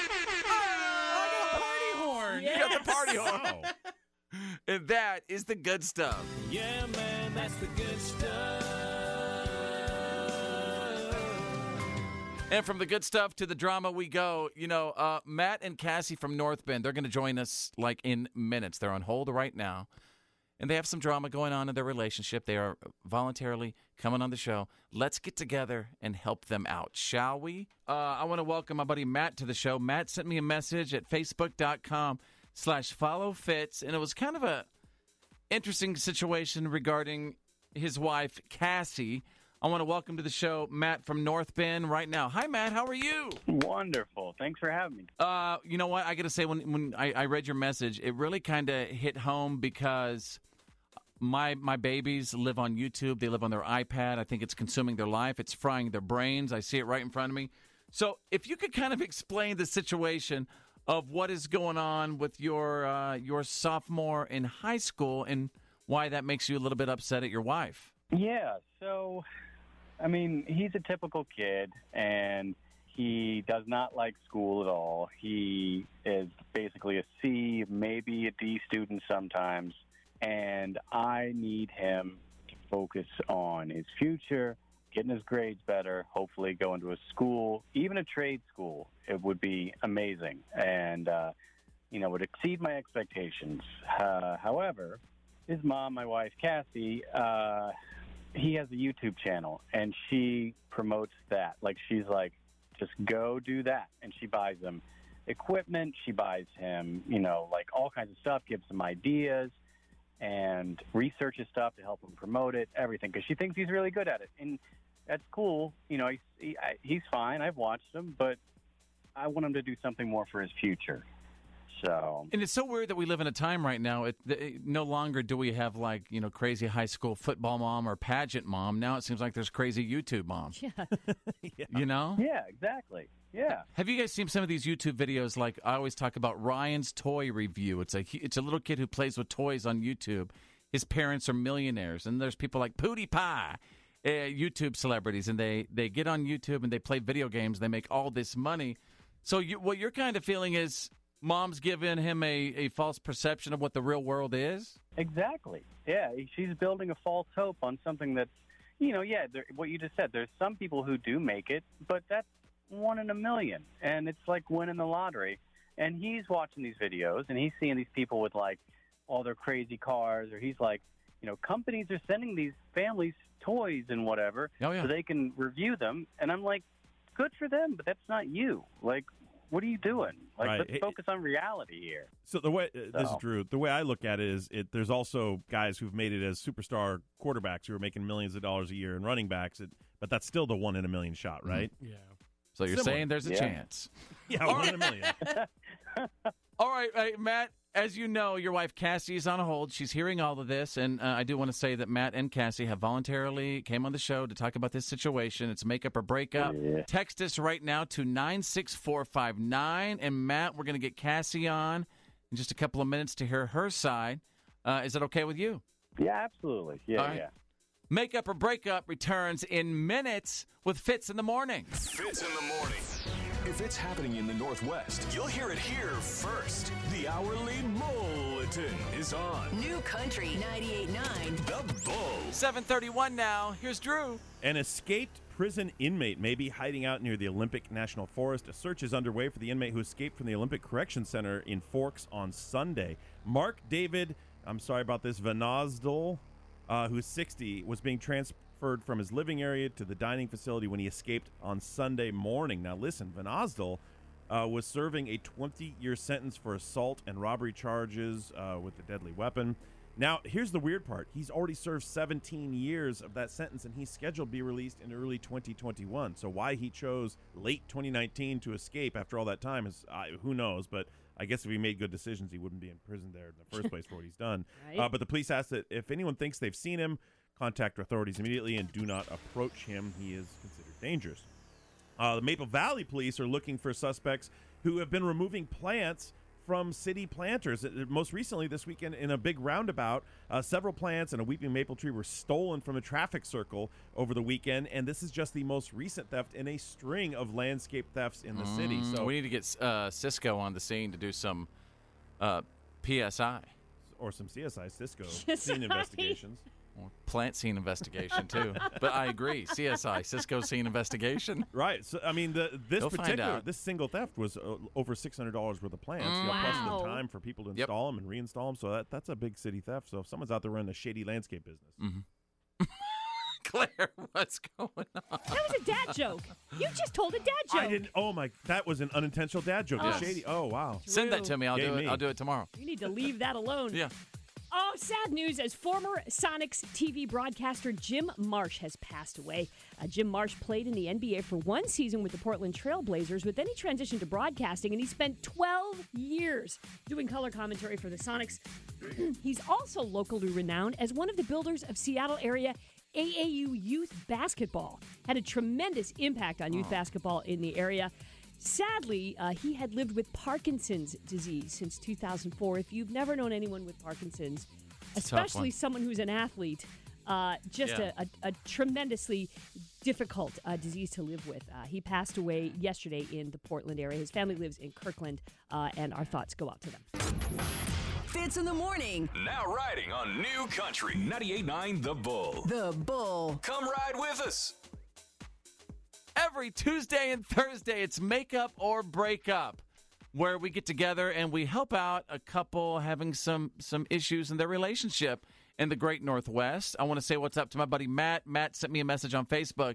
Horn.
you got the party horn. And that is the good stuff.
Yeah, man, that's the good stuff.
And from the good stuff to the drama we go. You know, Matt and Cassie from North Bend, they're going to join us like in minutes. They're on hold right now. And they have some drama going on in their relationship. They are voluntarily coming on the show. Let's get together and help them out, shall we? I want to welcome my buddy Matt to the show. Matt sent me a message at facebook.com/followfits. And it was kind of a interesting situation regarding his wife, Cassie. I want to welcome to the show Matt from North Bend right now. Hi, Matt. How are you?
Wonderful. Thanks for having me.
You know what? I got to say, when I read your message, it really kind of hit home because my babies live on YouTube. They live on their iPad. I think it's consuming their life. It's frying their brains. I see it right in front of me. So if you could kind of explain the situation of what is going on with your sophomore in high school and why that makes you a little bit upset at your wife.
Yeah, so, I mean, he's a typical kid, and he does not like school at all. He is basically a C, maybe a D student sometimes, and I need him to focus on his future getting his grades better, hopefully going to a school, even a trade school. It would be amazing and, would exceed my expectations. However, his mom, my wife, Cassie, he has a YouTube channel, and she promotes that. Like, she's like, just go do that. And she buys him equipment. She buys him, all kinds of stuff, gives him ideas, and researches stuff to help him promote it, everything, because she thinks he's really good at it. And that's cool. He's fine. I've watched him, but I want him to do something more for his future. So.
And it's so weird that we live in a time right now. No longer do we have crazy high school football mom or pageant mom. Now it seems like there's crazy YouTube mom.
Yeah.
You know?
Yeah, exactly. Yeah.
Have you guys seen some of these YouTube videos? Like I always talk about Ryan's toy review. It's a little kid who plays with toys on YouTube. His parents are millionaires, and there's people like PewDiePie, YouTube celebrities, and they get on YouTube and they play video games. They make all this money. So what you're kind of feeling is mom's giving him a false perception of what the real world is?
Exactly. Yeah, she's building a false hope on something that's, what you just said. There's some people who do make it, but that's 1 in a million. And it's like winning the lottery. And he's watching these videos, and he's seeing these people with, all their crazy cars, or he's like, companies are sending these families toys and whatever so they can review them. And I'm like, good for them, but that's not you. Like, what are you doing? Let's focus on reality here.
So this is Drew. The way I look at it is, there's also guys who've made it as superstar quarterbacks who are making millions of dollars a year and running backs, but that's still the 1 in a million shot, right?
Yeah.
So you're saying there's a chance.
Yeah, 1 in a million.
All right, Matt, as you know, your wife Cassie is on hold. She's hearing all of this, and I do want to say that Matt and Cassie have voluntarily came on the show to talk about this situation. It's makeup or breakup. Yeah. Text us right now to 96459, and Matt, we're going to get Cassie on in just a couple of minutes to hear her side. Is that okay with you?
Yeah, absolutely. Yeah, yeah.
Makeup or breakup returns in minutes with Fitz in the Morning.
Fitz in the Morning. If it's happening in the Northwest, you'll hear it here first. The Hourly Bulletin is on.
New Country 98.9.
The Bull.
7:31 now. Here's Drew.
An escaped prison inmate may be hiding out near the Olympic National Forest. A search is underway for the inmate who escaped from the Olympic Correction Center in Forks on Sunday. Mark David, Vanazdal, who's 60, was being transferred from his living area to the dining facility when he escaped on Sunday morning. Now listen, Vanazdal was serving a 20-year sentence for assault and robbery charges with a deadly weapon. Now, here's the weird part. He's already served 17 years of that sentence, and he's scheduled to be released in early 2021. So why he chose late 2019 to escape after all that time is who knows, but I guess if he made good decisions, he wouldn't be in prison there in the first place for what he's done. Right. But the police asked that if anyone thinks they've seen him, contact authorities immediately and do not approach him. He is considered dangerous. The Maple Valley police are looking for suspects who have been removing plants from city planters. Most recently this weekend in a big roundabout, several plants and a weeping maple tree were stolen from a traffic circle over the weekend, and this is just the most recent theft in a string of landscape thefts in the city. So
we need to get Cisco on the scene to do some PSI.
Or some CSI, Cisco, scene investigations.
Plant scene investigation too, but I agree. CSI, Cisco scene investigation.
Right. So I mean, this single theft was over $600 worth of plants, plus the time for people to install them and reinstall them. So that's a big city theft. So if someone's out there running a shady landscape business,
Claire, what's going on?
That was a dad joke. You just told a dad joke.
I didn't. Oh my! That was an unintentional dad joke.
Yes.
Shady. Oh wow!
Send that to me. I'll do it. I'll do it tomorrow.
You need to leave that alone.
Yeah.
Oh, sad news as former Sonics TV broadcaster Jim Marsh has passed away. Jim Marsh played in the NBA for one season with the Portland Trail Blazers, but then he transitioned to broadcasting, and he spent 12 years doing color commentary for the Sonics. He's also locally renowned as one of the builders of Seattle area AAU youth basketball. Had a tremendous impact on youth basketball in the area. Sadly, he had lived with Parkinson's disease since 2004. If you've never known anyone with Parkinson's, especially someone who's an athlete, a tremendously difficult disease to live with. He passed away yesterday in the Portland area. His family lives in Kirkland, and our thoughts go out to them.
Fitz in the Morning.
Now riding on New Country 98.9 The Bull.
The Bull.
Come ride with us.
Every Tuesday and Thursday, it's Makeup or Breakup, where we get together and we help out a couple having some issues in their relationship in the Great Northwest. I want to say what's up to my buddy Matt. Matt sent me a message on Facebook,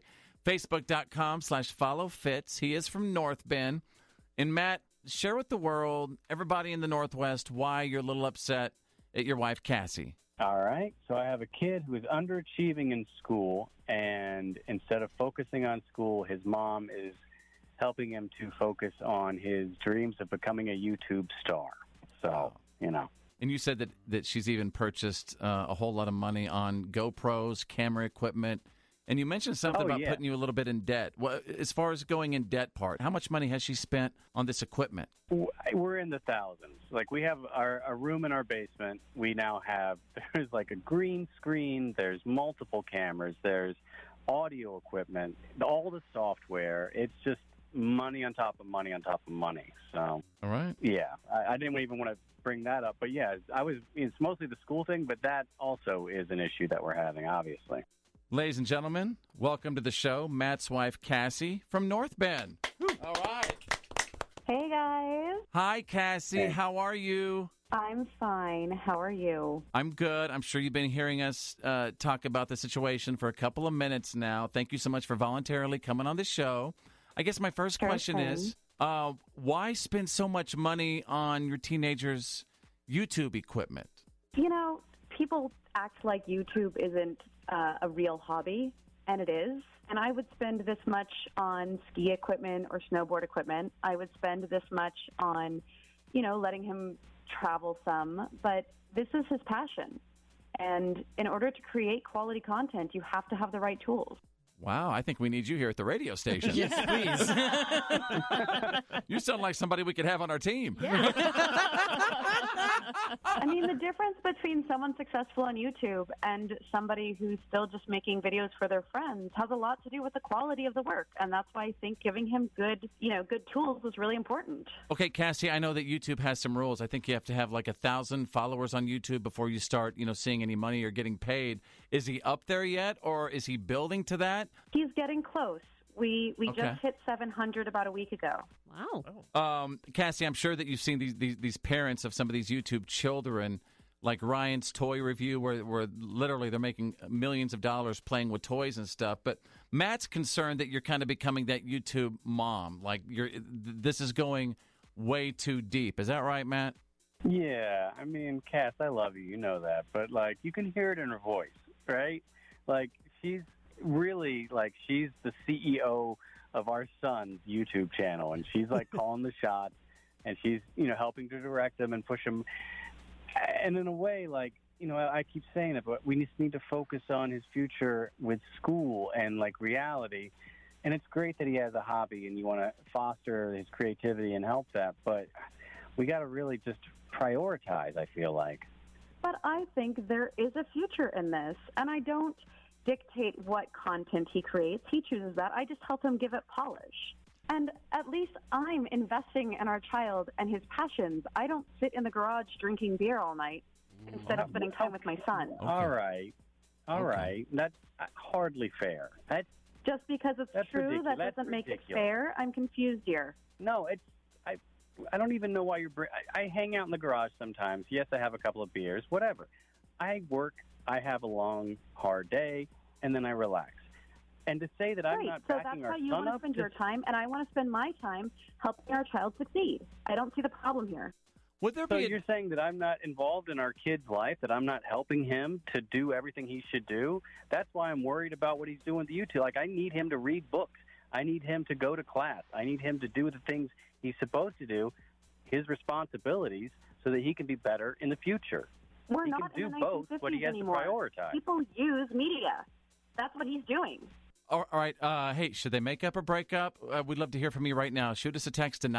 facebook.com/followfitz. He is from North Bend. And Matt, share with the world, everybody in the Northwest, why you're a little upset at your wife, Cassie.
All right. So I have a kid who is underachieving in school, and instead of focusing on school, his mom is helping him to focus on his dreams of becoming a YouTube star. So, you know.
And you said that she's even purchased a whole lot of money on GoPros, camera equipment. And you mentioned something about putting you a little bit in debt. Well, as far as going in debt part, how much money has she spent on this equipment?
We're in the thousands. Like, we have a room in our basement. We now have, there's like a green screen. There's multiple cameras. There's audio equipment, all the software. It's just money on top of money on top of money. So,
all right.
Yeah, I didn't even want to bring that up. But, yeah, it's mostly the school thing, but that also is an issue that we're having, obviously.
Ladies and gentlemen, welcome to the show, Matt's wife, Cassie, from North Bend. All right.
Hey, guys.
Hi, Cassie. Hey. How are you?
I'm fine. How are you?
I'm good. I'm sure you've been hearing us talk about the situation for a couple of minutes now. Thank you so much for voluntarily coming on the show. I guess my first question is, why spend so much money on your teenager's YouTube equipment?
You know, people act like YouTube isn't a real hobby, and it is. And I would spend this much on ski equipment or snowboard equipment. I would spend this much on, letting him travel some. But this is his passion. And in order to create quality content, you have to have the right tools.
Wow, I think we need you here at the radio station.
Yes, please.
You sound like somebody we could have on our team.
Yeah. I mean, the difference between someone successful on YouTube and somebody who's still just making videos for their friends has a lot to do with the quality of the work. And that's why I think giving him good tools is really important.
Okay, Cassie, I know that YouTube has some rules. I think you have to have like 1,000 followers on YouTube before you start, seeing any money or getting paid. Is he up there yet, or is he building to that?
He's getting close. We just hit 700 about a week ago.
Wow.
Cassie, I'm sure that you've seen these parents of some of these YouTube children, like Ryan's toy review, where literally they're making millions of dollars playing with toys and stuff. But Matt's concerned that you're kind of becoming that YouTube mom. Like this is going way too deep. Is that right, Matt?
Yeah. I mean, Cass, I love you. You know that. But, you can hear it in her voice, right? She's really, she's the CEO of our son's YouTube channel, and she's calling the shots, and she's helping to direct them and push them. And in a way, I keep saying it, but we just need to focus on his future with school and reality. And it's great that he has a hobby and you want to foster his creativity and help that, but we got to really just prioritize, I feel like.
But I think there is a future in this, and I don't dictate what content he creates. He chooses that. I just help him give it polish. And at least I'm investing in our child and his passions. I don't sit in the garage drinking beer all night instead of spending time with my son.
Okay. All right. That's hardly fair.
Just because it's true,
ridiculous.
that doesn't make it fair. I'm confused here.
No, I don't even know why you're... I hang out in the garage sometimes. Yes, I have a couple of beers, whatever. I work, I have a long, hard day, and then I relax. And to say that I'm not backing our son up...
So that's how you want to spend your time, and I want to spend my time helping our child succeed. I don't see the problem here.
So you're saying that I'm not involved in our kid's life, that I'm not helping him to do everything he should do? That's why I'm worried about what he's doing with YouTube. I need him to read books. I need him to go to class. I need him to do the things he's supposed to do, his responsibilities, so that he can be better in the future.
We're
he
not
can do
in the
both,
1950s
but he has
anymore.
to prioritize.
People use media. That's what he's doing.
All right. Hey, should they make up or break up? We'd love to hear from you right now. Shoot us a text to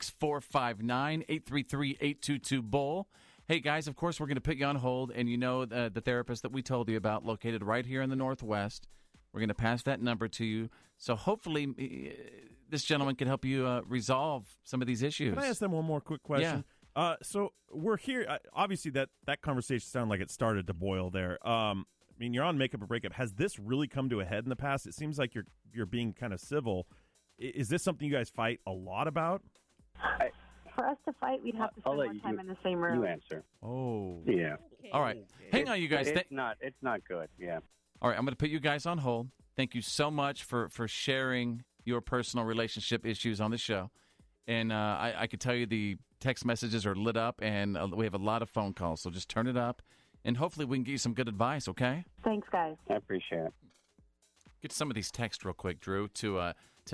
96459 833-822-BULL. Hey, guys, of course, we're going to put you on hold, and you know the therapist that we told you about located right here in the Northwest. We're going to pass that number to you. So hopefully this gentleman can help you resolve some of these issues.
Can I ask them one more quick question? Yeah. So we're here. Obviously, that conversation sounded like it started to boil there. I mean, you're on Makeup or Breakup. Has this really come to a head in the past? It seems like you're being kind of civil. Is this something you guys fight a lot about?
For us to fight, we'd have to spend more time in the same room.
You answer.
Oh.
Yeah.
All right. Hang on, you guys.
It's not good. Yeah.
All right, I'm going to put you guys on hold. Thank you so much for sharing your personal relationship issues on the show. And I can tell you the text messages are lit up, and we have a lot of phone calls. So just turn it up, and hopefully we can give you some good advice, okay?
Thanks, guys.
I appreciate it.
Get some of these texts real quick, Drew, to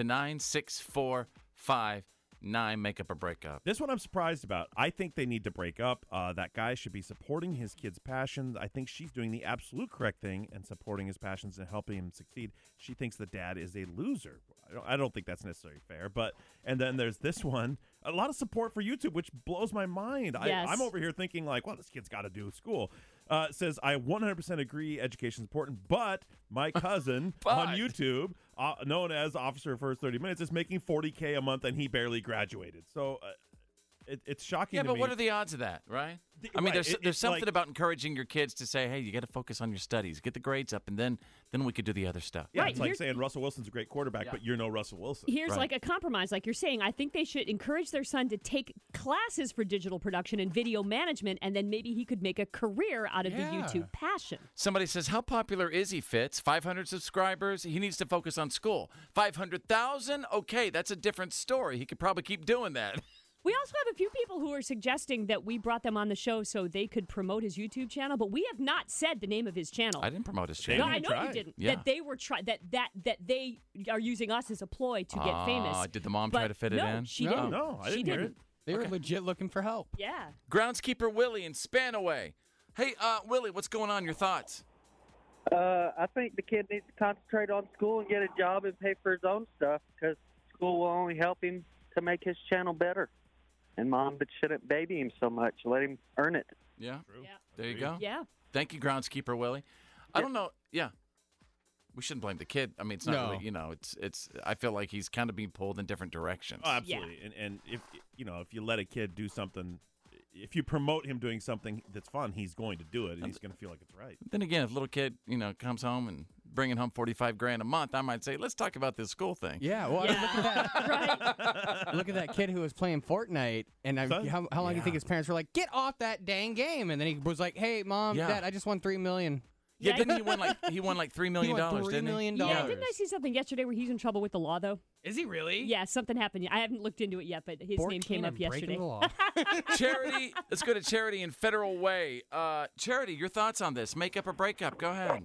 96459, Makeup or Breakup.
This one I'm surprised about. I think they need to break up. That guy should be supporting his kid's passions. I think she's doing the absolute correct thing and supporting his passions and helping him succeed. She thinks the dad is a loser. I don't think that's necessarily fair. And then there's this one. A lot of support for YouTube, which blows my mind.
Yes.
I'm over here thinking like, well, this kid's got to do school. It says, I 100% agree education is important, but my cousin on YouTube, known as Officer First 30 Minutes, is making $40K a month and he barely graduated. So it's shocking to me.
Yeah, but what are the odds of that, right? I mean, there's something
like,
about encouraging your kids to say, hey, you got to focus on your studies, get the grades up, and then we could do the other stuff.
Yeah, it's like saying Russell Wilson's a great quarterback, but you're no Russell Wilson.
Here's like a compromise, like you're saying. I think they should encourage their son to take classes for digital production and video management, and then maybe he could make a career out of the YouTube passion.
Somebody says, how popular is he, Fitz? 500 subscribers? He needs to focus on school. 500,000? Okay, that's a different story. He could probably keep doing that.
We also have a few people who are suggesting that we brought them on the show so they could promote his YouTube channel, but we have not said the name of his channel.
I didn't promote his channel.
No, I know you didn't.
Yeah.
That they were that they are using us as a ploy to get famous.
Did the mom try to fit it in?
She didn't.
No, I didn't hear it.
They were legit looking for help.
Yeah.
Groundskeeper Willie in Spanaway. Hey, Willie, what's going on? Your thoughts?
I think the kid needs to concentrate on school and get a job and pay for his own stuff because school will only help him to make his channel better. And Mom shouldn't baby him so much. Let him earn it.
Yeah. There you go.
Yeah.
Thank you, Groundskeeper Willie. I don't know. Yeah. We shouldn't blame the kid. I mean, it's not really, it's I feel like he's kind of being pulled in different directions.
Oh, absolutely. Yeah. And if you let a kid do something, if you promote him doing something that's fun, he's going to do it, and he's going to feel like it's right.
Then again, if a little kid, comes home and bringing home $45,000 a month, I might say, let's talk about this school thing.
Yeah, well, look at that. Right. Look at that kid who was playing Fortnite, and how long do you think his parents were like, get off that dang game? And then he was like, hey, Mom, Dad, I just won $3 million.
Yeah, didn't he win like $3 million?
$3 million.
Yeah, didn't I see something yesterday where he's in trouble with the law though?
Is he really?
Yeah, something happened. I haven't looked into it yet, but his name came up yesterday.
The law.
Charity, let's go to Charity in Federal Way. Charity, your thoughts on this? Makeup or breakup? Go ahead.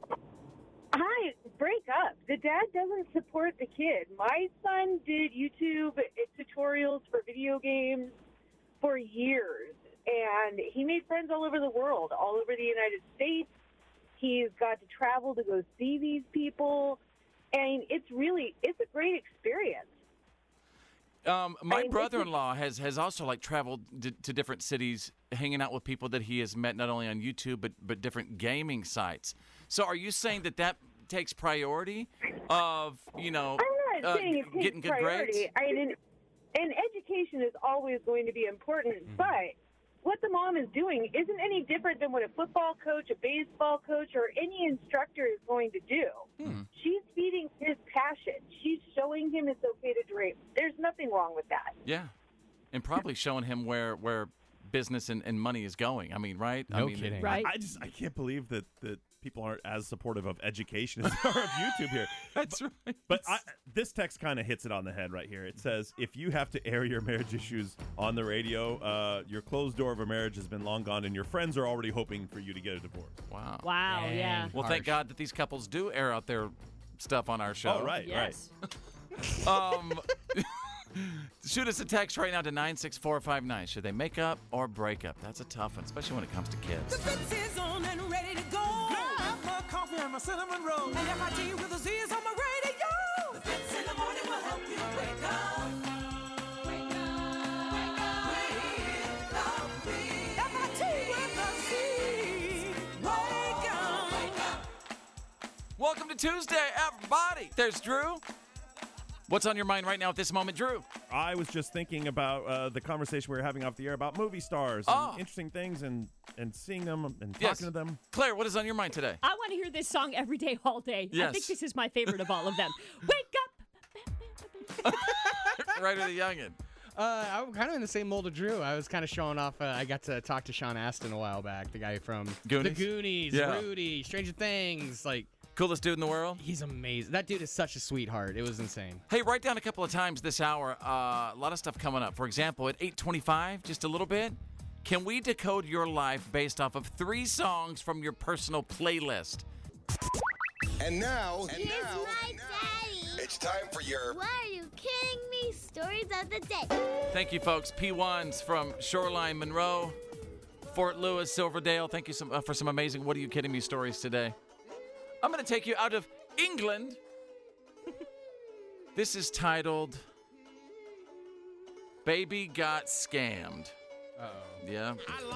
Hi, break up. The dad doesn't support the kid. My son did YouTube tutorials for video games for years, and he made friends all over the world, all over the United States. He's got to travel to go see these people, and it's a great experience.
My brother-in-law has also traveled to different cities, hanging out with people that he has met not only on YouTube but different gaming sites. So, are you saying that takes priority of
I'm not saying it takes
getting good
priority.
grades?
And education is always going to be important, but what the mom is doing isn't any different than what a football coach, a baseball coach, or any instructor is going to do. She's feeding his passion. She's showing him it's okay to dream. There's nothing wrong with that.
Yeah, and probably showing him where business and money is going. I mean, right?
No kidding.
Right.
I can't believe that people aren't as supportive of education as they are of YouTube here.
That's right.
But this text kind of hits it on the head right here. It says, if you have to air your marriage issues on the radio, your closed door of a marriage has been long gone, and your friends are already hoping for you to get a divorce.
Wow.
Wow,
Dang.
yeah.
Well, thank God that these couples do air out their stuff on our show.
Oh, right,
Yes.
Shoot us a text right now to 96459. Should they make up or break up? That's a tough one, especially when it comes to kids.
The fence is on and ready to go. Grab my coffee and my cinnamon roll. And FIT with a Z is on my radio. The fence in the morning will help you wake up. Wake up. Wake up. Wake up. FIT with a Z. Wake up. Wake up.
Welcome to Tuesday, everybody. There's Drew. What's on your mind right now at this moment, Drew?
I was just thinking about the conversation we were having off the air about movie stars and interesting things and seeing them and talking to them.
Claire, what is on your mind today?
I want to hear this song every day, all day.
Yes.
I think this is my favorite of all of them. Wake up!
Right, or the youngin'?
I'm kind of in the same mold of Drew. I was kind of showing off. I got to talk to Sean Astin a while back, the guy from
Goonies?
The Goonies,
Yeah.
Rudy, Stranger Things. Like,
coolest dude in the world?
He's amazing. That dude is such a sweetheart. It was insane.
Hey, write down a couple of times this hour. A lot of stuff coming up. For example, at 8:25, just a little bit, can we decode your life based off of 3 songs from your personal playlist?
And now,
Here's my daddy.
it's time for your
Why are you kidding me? Stories of the day.
Thank you, folks. P1s from Shoreline, Monroe, Fort Lewis, Silverdale. Thank you for some amazing What Are You Kidding Me stories today. I'm going to take you out of England. This is titled Baby Got Scammed.
Uh-oh.
Yeah.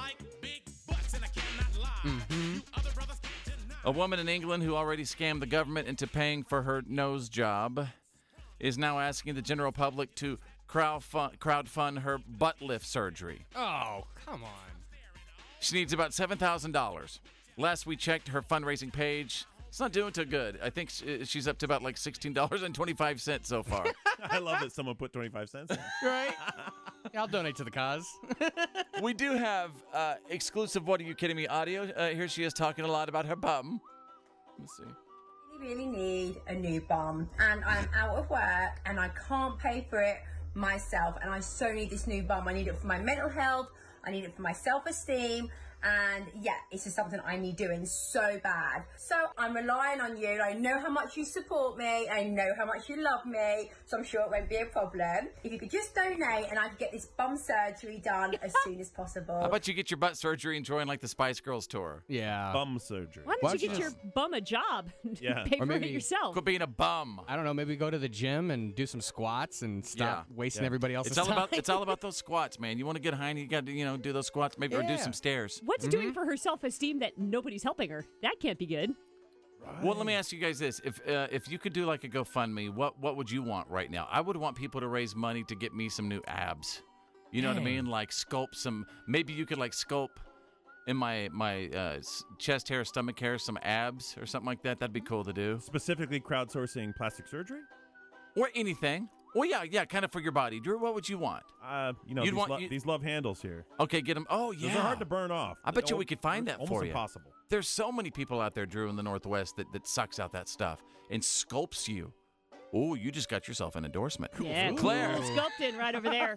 A woman in England who already scammed the government into paying for her nose job is now asking the general public to crowdfund her butt lift surgery.
Oh, come on.
She needs about $7,000. Last we checked her fundraising page, it's not doing too good. I think she's up to about like $16.25 so far.
I love that someone put 25 cents in.
Right? Yeah, I'll donate to the cause.
We do have exclusive What Are You Kidding Me audio. Here she is talking a lot about her bum. Let's see.
Really need a new bum, and I'm out of work and I can't pay for it myself, and I so need this new bum. I need it for my mental health, I need it for my self-esteem, and yeah, it's just something I need doing so bad. So I'm relying on you. I know how much you support me, I know how much you love me, so I'm sure it won't be a problem. If you could just donate and I could get this bum surgery done as soon as possible.
How about you get your butt surgery and join like the Spice Girls tour?
Yeah.
Bum surgery.
Why don't you get your bum a job?
Yeah.
Pay
Or
for it
maybe-
yourself.
Quit being a bum.
I don't know. Maybe go to the gym and do some squats and stop wasting everybody else's time.
It's all about those squats, man. You want to get high and you got to, do those squats, maybe or do some stairs.
What's doing for her self-esteem that nobody's helping her? That can't be good.
Well, let me ask you guys this: if you could do like a GoFundMe, what would you want right now? I would want people to raise money to get me some new abs. You know what I mean? Like sculpt some. Maybe you could like sculpt in my chest hair, stomach hair, some abs or something like that. That'd be cool to do.
Specifically, crowdsourcing plastic surgery?
Or anything. Well, yeah, kind of for your body. Drew, what would you want?
These love handles here.
Okay, get them. Oh, yeah.
Those are hard to burn off.
I bet you we could find that
almost
for you.
impossible.
There's so many people out there, Drew, in the Northwest that sucks out that stuff and sculpts you. Oh, you just got yourself an endorsement.
Yeah,
Claire.
Sculpted right over there.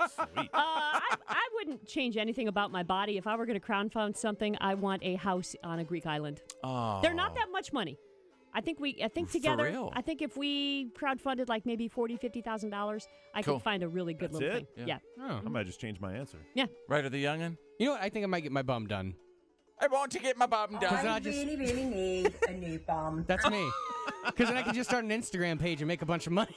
I wouldn't change anything about my body. If I were going to crowdfund something, I want a house on a Greek island.
Oh.
They're not that much money. I think together.
real?
I think if we crowdfunded like maybe $40,000-$50,000, I
Cool.
could find a really good
That's
little
it?
thing. Yeah.
Oh.
I might just change my answer.
Yeah.
Right, or the youngin'?
You know what? I think I might get my bum done.
I want to get my bum done.
I really need a new bum.
That's me. Because then I can just start an Instagram page and make a bunch of money.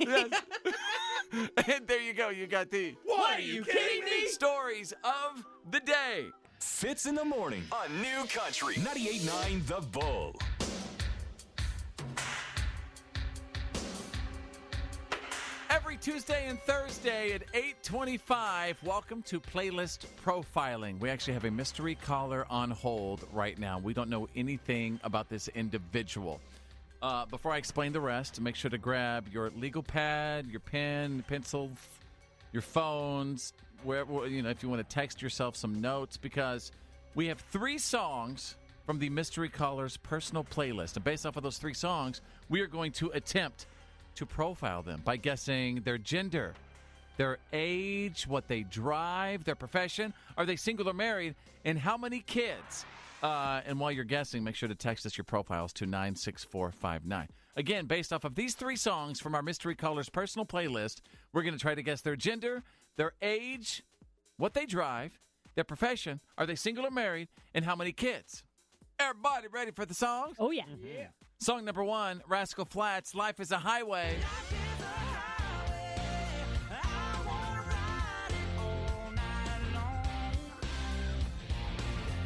And there you go. You got the
What Are You Kidding Me?
stories of the day.
Fits in the morning on New Country 98.9 The Bull.
Every Tuesday and Thursday at 8:25, welcome to Playlist Profiling. We actually have a mystery caller on hold right now. We don't know anything about this individual. Before I explain the rest, make sure to grab your legal pad, your pen, pencil, your phones, if you want to text yourself some notes, because we have 3 songs from the mystery caller's personal playlist. And based off of those 3 songs, we are going to attempt to profile them by guessing their gender, their age, what they drive, their profession, are they single or married, and how many kids. And while you're guessing, make sure to text us your profiles to 96459. Again, based off of these 3 songs from our mystery caller's personal playlist, we're going to try to guess their gender, their age, what they drive, their profession, are they single or married, and how many kids. Everybody ready for the songs?
Oh, yeah.
Yeah. Song number 1, Rascal Flatts, Life is a Highway.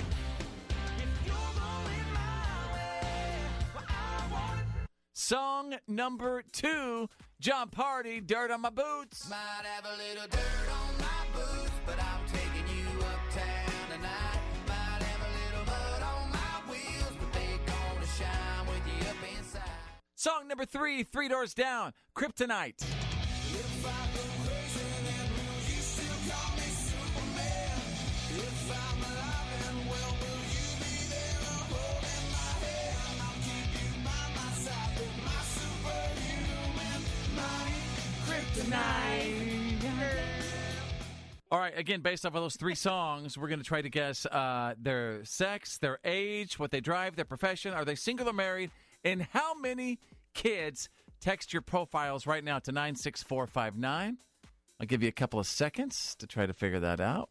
Song Song number 2, John Party, Dirt on My Boots.
Might have a little dirt on my boots, but I'm taking you uptown tonight. Might have a little mud on my wheels, but they gonna shine with you up inside.
Song number 3, Three Doors Down, Kryptonite.
If I go crazy, then will you still call me Superman? If I'm alive and well, will you be there holding my hand? I'll keep you by my side with my superhuman mighty kryptonite.
All right, again, based off of those 3 songs, we're going to try to guess their sex, their age, what they drive, their profession. Are they single or married? And how many kids? Text your profiles right now to 96459. I'll give you a couple of seconds to try to figure that out.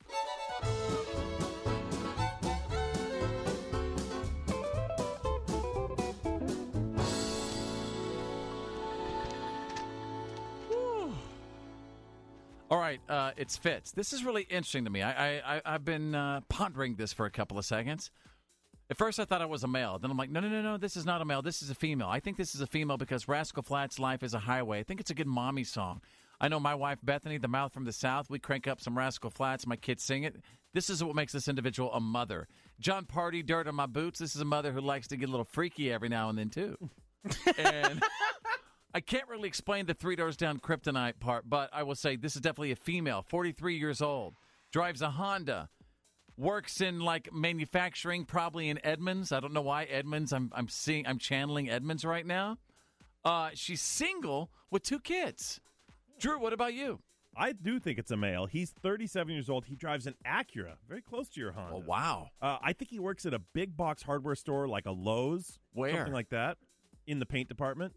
All right, it's Fitz. This is really interesting to me. I've been pondering this for a couple of seconds. At first, I thought I was a male. Then I'm like, no, this is not a male. This is a female. I think this is a female because Rascal Flatts' Life is a Highway. I think it's a good mommy song. I know my wife, Bethany, the mouth from the South, we crank up some Rascal Flatts. My kids sing it. This is what makes this individual a mother. John Party, Dirt on My Boots. This is a mother who likes to get a little freaky every now and then, too. And I can't really explain the Three Doors Down Kryptonite part, but I will say this is definitely a female, 43 years old, drives a Honda. Works in like manufacturing, probably in Edmonds. I don't know why Edmonds. I'm channeling Edmonds right now. She's single with 2 kids. Drew, what about you?
I do think it's a male. He's 37 years old. He drives an Acura, very close to your Honda.
Oh, wow.
I think he works at a big box hardware store like a Lowe's.
Where?
Something like that. In the paint department.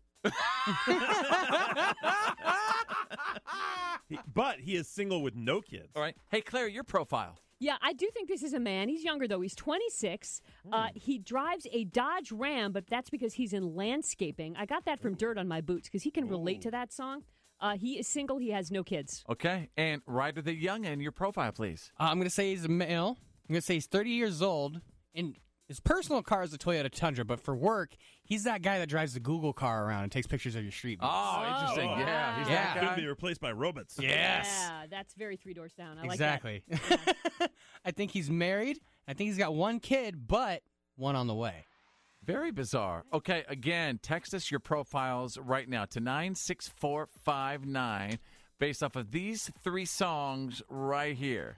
But he is single with no kids.
All right. Hey, Claire, your profile.
Yeah, I do think this is a man. He's younger, though. He's 26. He drives a Dodge Ram, but that's because he's in landscaping. I got that from Dirt on My Boots because he can relate to that song. He is single. He has no kids.
Okay. And Ryder the Youngin, your profile, please.
I'm going to say he's a male. I'm going to say he's 30 years old. And his personal car is a Toyota Tundra, but for work, he's that guy that drives the Google car around and takes pictures of your street.
Oh, interesting. Yeah, he's that guy.
Could be replaced by robots.
Yes.
Yeah, that's very Three Doors Down. I
exactly.
like that. Yeah.
I think he's married. I think he's got 1 kid, but 1 on the way.
Very bizarre. Okay, again, text us your profiles right now to 96459 based off of these 3 songs right here.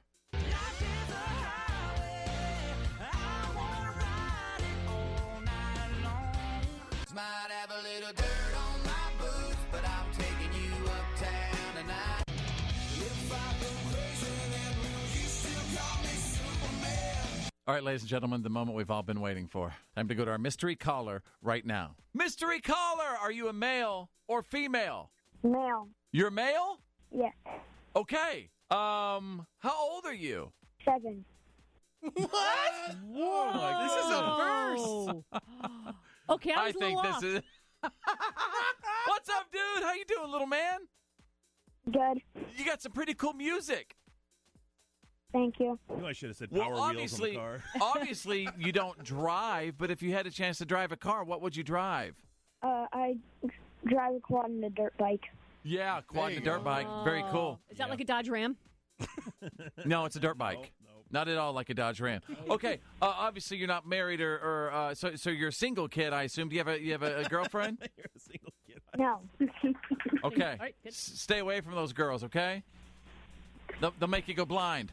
Might have a little dirt on my boots, but I'm taking you uptown tonight. If I go crazy, then will you still call me Superman?
All right, ladies and gentlemen, the moment we've all been waiting for. Time to go to our mystery caller right now. Mystery caller, are you a male or female?
Male.
You're a male?
Yes.
Okay. How old are you?
7.
What?
Whoa.
This is a verse.
Okay, I was a
think
little
this
off.
is. What's up, dude? How you doing, little man?
Good.
You got some pretty cool music.
Thank you.
You know, I should have said power wheels on the car.
Obviously, you don't drive, but if you had a chance to drive a car, what would you drive?
I drive a quad and a dirt bike.
Yeah, quad and a dirt bike. Very cool.
Is that like a Dodge Ram?
No, it's a dirt bike. Not at all like a Dodge Ram. Okay, obviously you're not married or so you're a single kid, I assume. Do you have a girlfriend?
You're a single kid.
No.
Okay.
All right, good.
Stay away from those girls, okay? They'll make you go blind.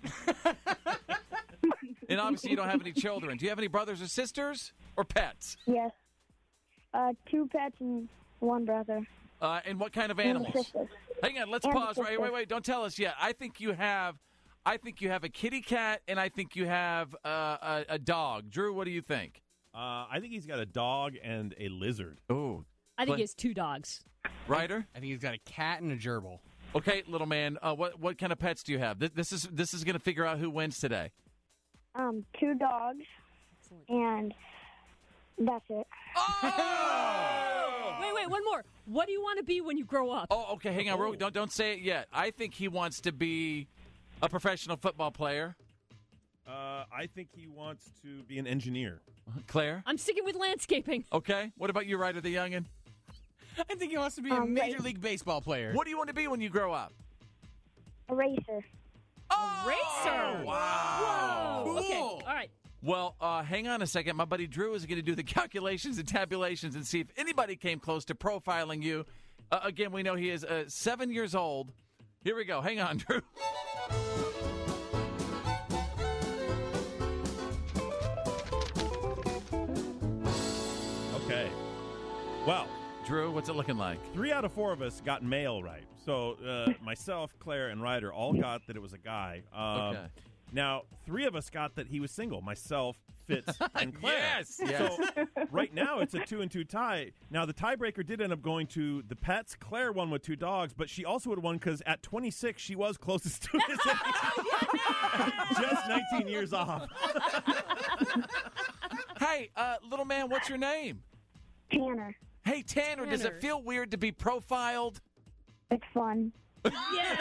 And obviously you don't have any children. Do you have any brothers or sisters or pets?
Yes. 2 pets and 1 brother.
And what kind of
And a
animals?
sister.
Hang on, let's
And a
pause.
sister.
Wait, don't tell us yet. I think you have a kitty cat, and I think you have a dog. Drew, what do you think?
I think he's got a dog and a lizard.
Oh,
I think he has 2 dogs.
Ryder?
I think he's got a cat and a gerbil.
Okay, little man. What kind of pets do you have? This is going to figure out who wins today.
2 dogs. And that's it.
Oh!
Wait, 1 more. What do you want to be when you grow up?
Oh, okay. Hang on. Don't say it yet. I think he wants to be a professional football player.
I think he wants to be an engineer.
Claire?
I'm sticking with landscaping.
Okay. What about you, Ryder the Youngin?
I think he wants to be a Major League Baseball player.
What do you want to be when you grow up?
A racer.
A racer.
Wow.
Whoa.
Cool.
Okay. All right.
Well, hang on a second. My buddy Drew is going to do the calculations and tabulations and see if anybody came close to profiling you. Again, we know he is 7 years old. Here we go. Hang on, Drew.
Okay. Well,
Drew, what's it looking like?
3 out of 4 of us got male right. So myself, Claire, and Ryder all got that it was a guy.
Okay.
Now, 3 of us got that he was single. Myself, Fitz, and Claire.
Yes.
So right now it's a 2-2 tie. Now the tiebreaker did end up going to the pets. Claire won with 2 dogs, but she also would have won because at 26 she was closest to his age. Just 19 years off.
Hey, little man, what's your name?
Tanner.
Hey, Tanner, does it feel weird to be profiled?
It's fun.
Yes.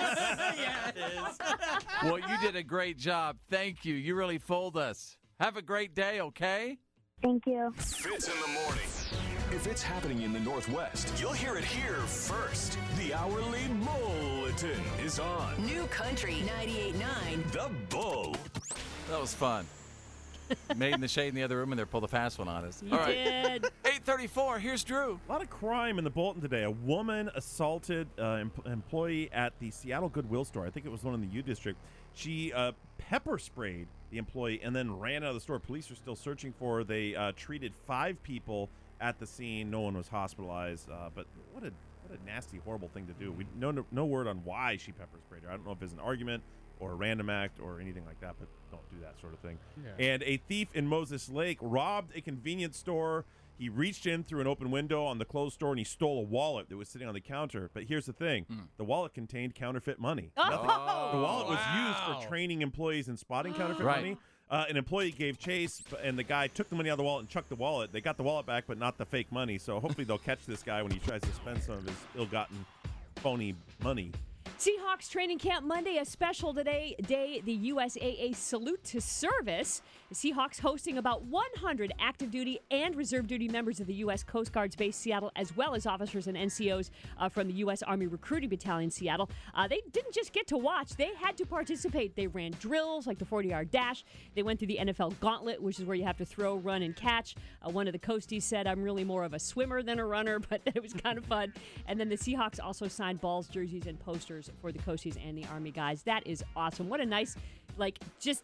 Yeah, it is.
Well, you did a great job. Thank you. You really fooled us. Have a great day, okay?
Thank you.
Fitz in the morning. If it's happening in the Northwest, you'll hear it here first. The Hourly Bulletin is on.
New Country 98.9.
The Bull.
That was fun. Made in the shade in the other room and they pulled a fast one on us.
You did.
8:34. Here's Drew.
A lot of crime in the bulletin today. A woman assaulted an employee at the Seattle Goodwill store. I think it was one in the U District. She pepper sprayed the employee and then ran out of the store. Police are still searching for her. They treated 5 people at the scene. No one was hospitalized. But what a nasty, horrible thing to do. We no word on why she pepper sprayed her. I don't know if it's an argument or a random act or anything like that, but don't do that sort of thing.
Yeah.
And a thief in Moses Lake robbed a convenience store. He reached in through an open window on the closed store and he stole a wallet that was sitting on the counter. But here's the thing. The wallet contained counterfeit money.
Oh.
The wallet was used for training employees in spotting counterfeit money. An employee gave chase, and the guy took the money out of the wallet and chucked the wallet. They got the wallet back, but not the fake money. So hopefully they'll catch this guy when he tries to spend some of his ill-gotten phony money.
Seahawks training camp Monday, a special day, the USAA Salute to Service. The Seahawks hosting about 100 active duty and reserve duty members of the U.S. Coast Guard's base Seattle, as well as officers and NCOs from the U.S. Army Recruiting Battalion Seattle. They didn't just get to watch, they had to participate. They ran drills like the 40-yard dash. They went through the NFL Gauntlet, which is where you have to throw, run, and catch. One of the coasties said, I'm really more of a swimmer than a runner, but it was kind of fun. And then the Seahawks also signed balls, jerseys, and posters for the coasties and the Army guys. That is awesome. What a nice, just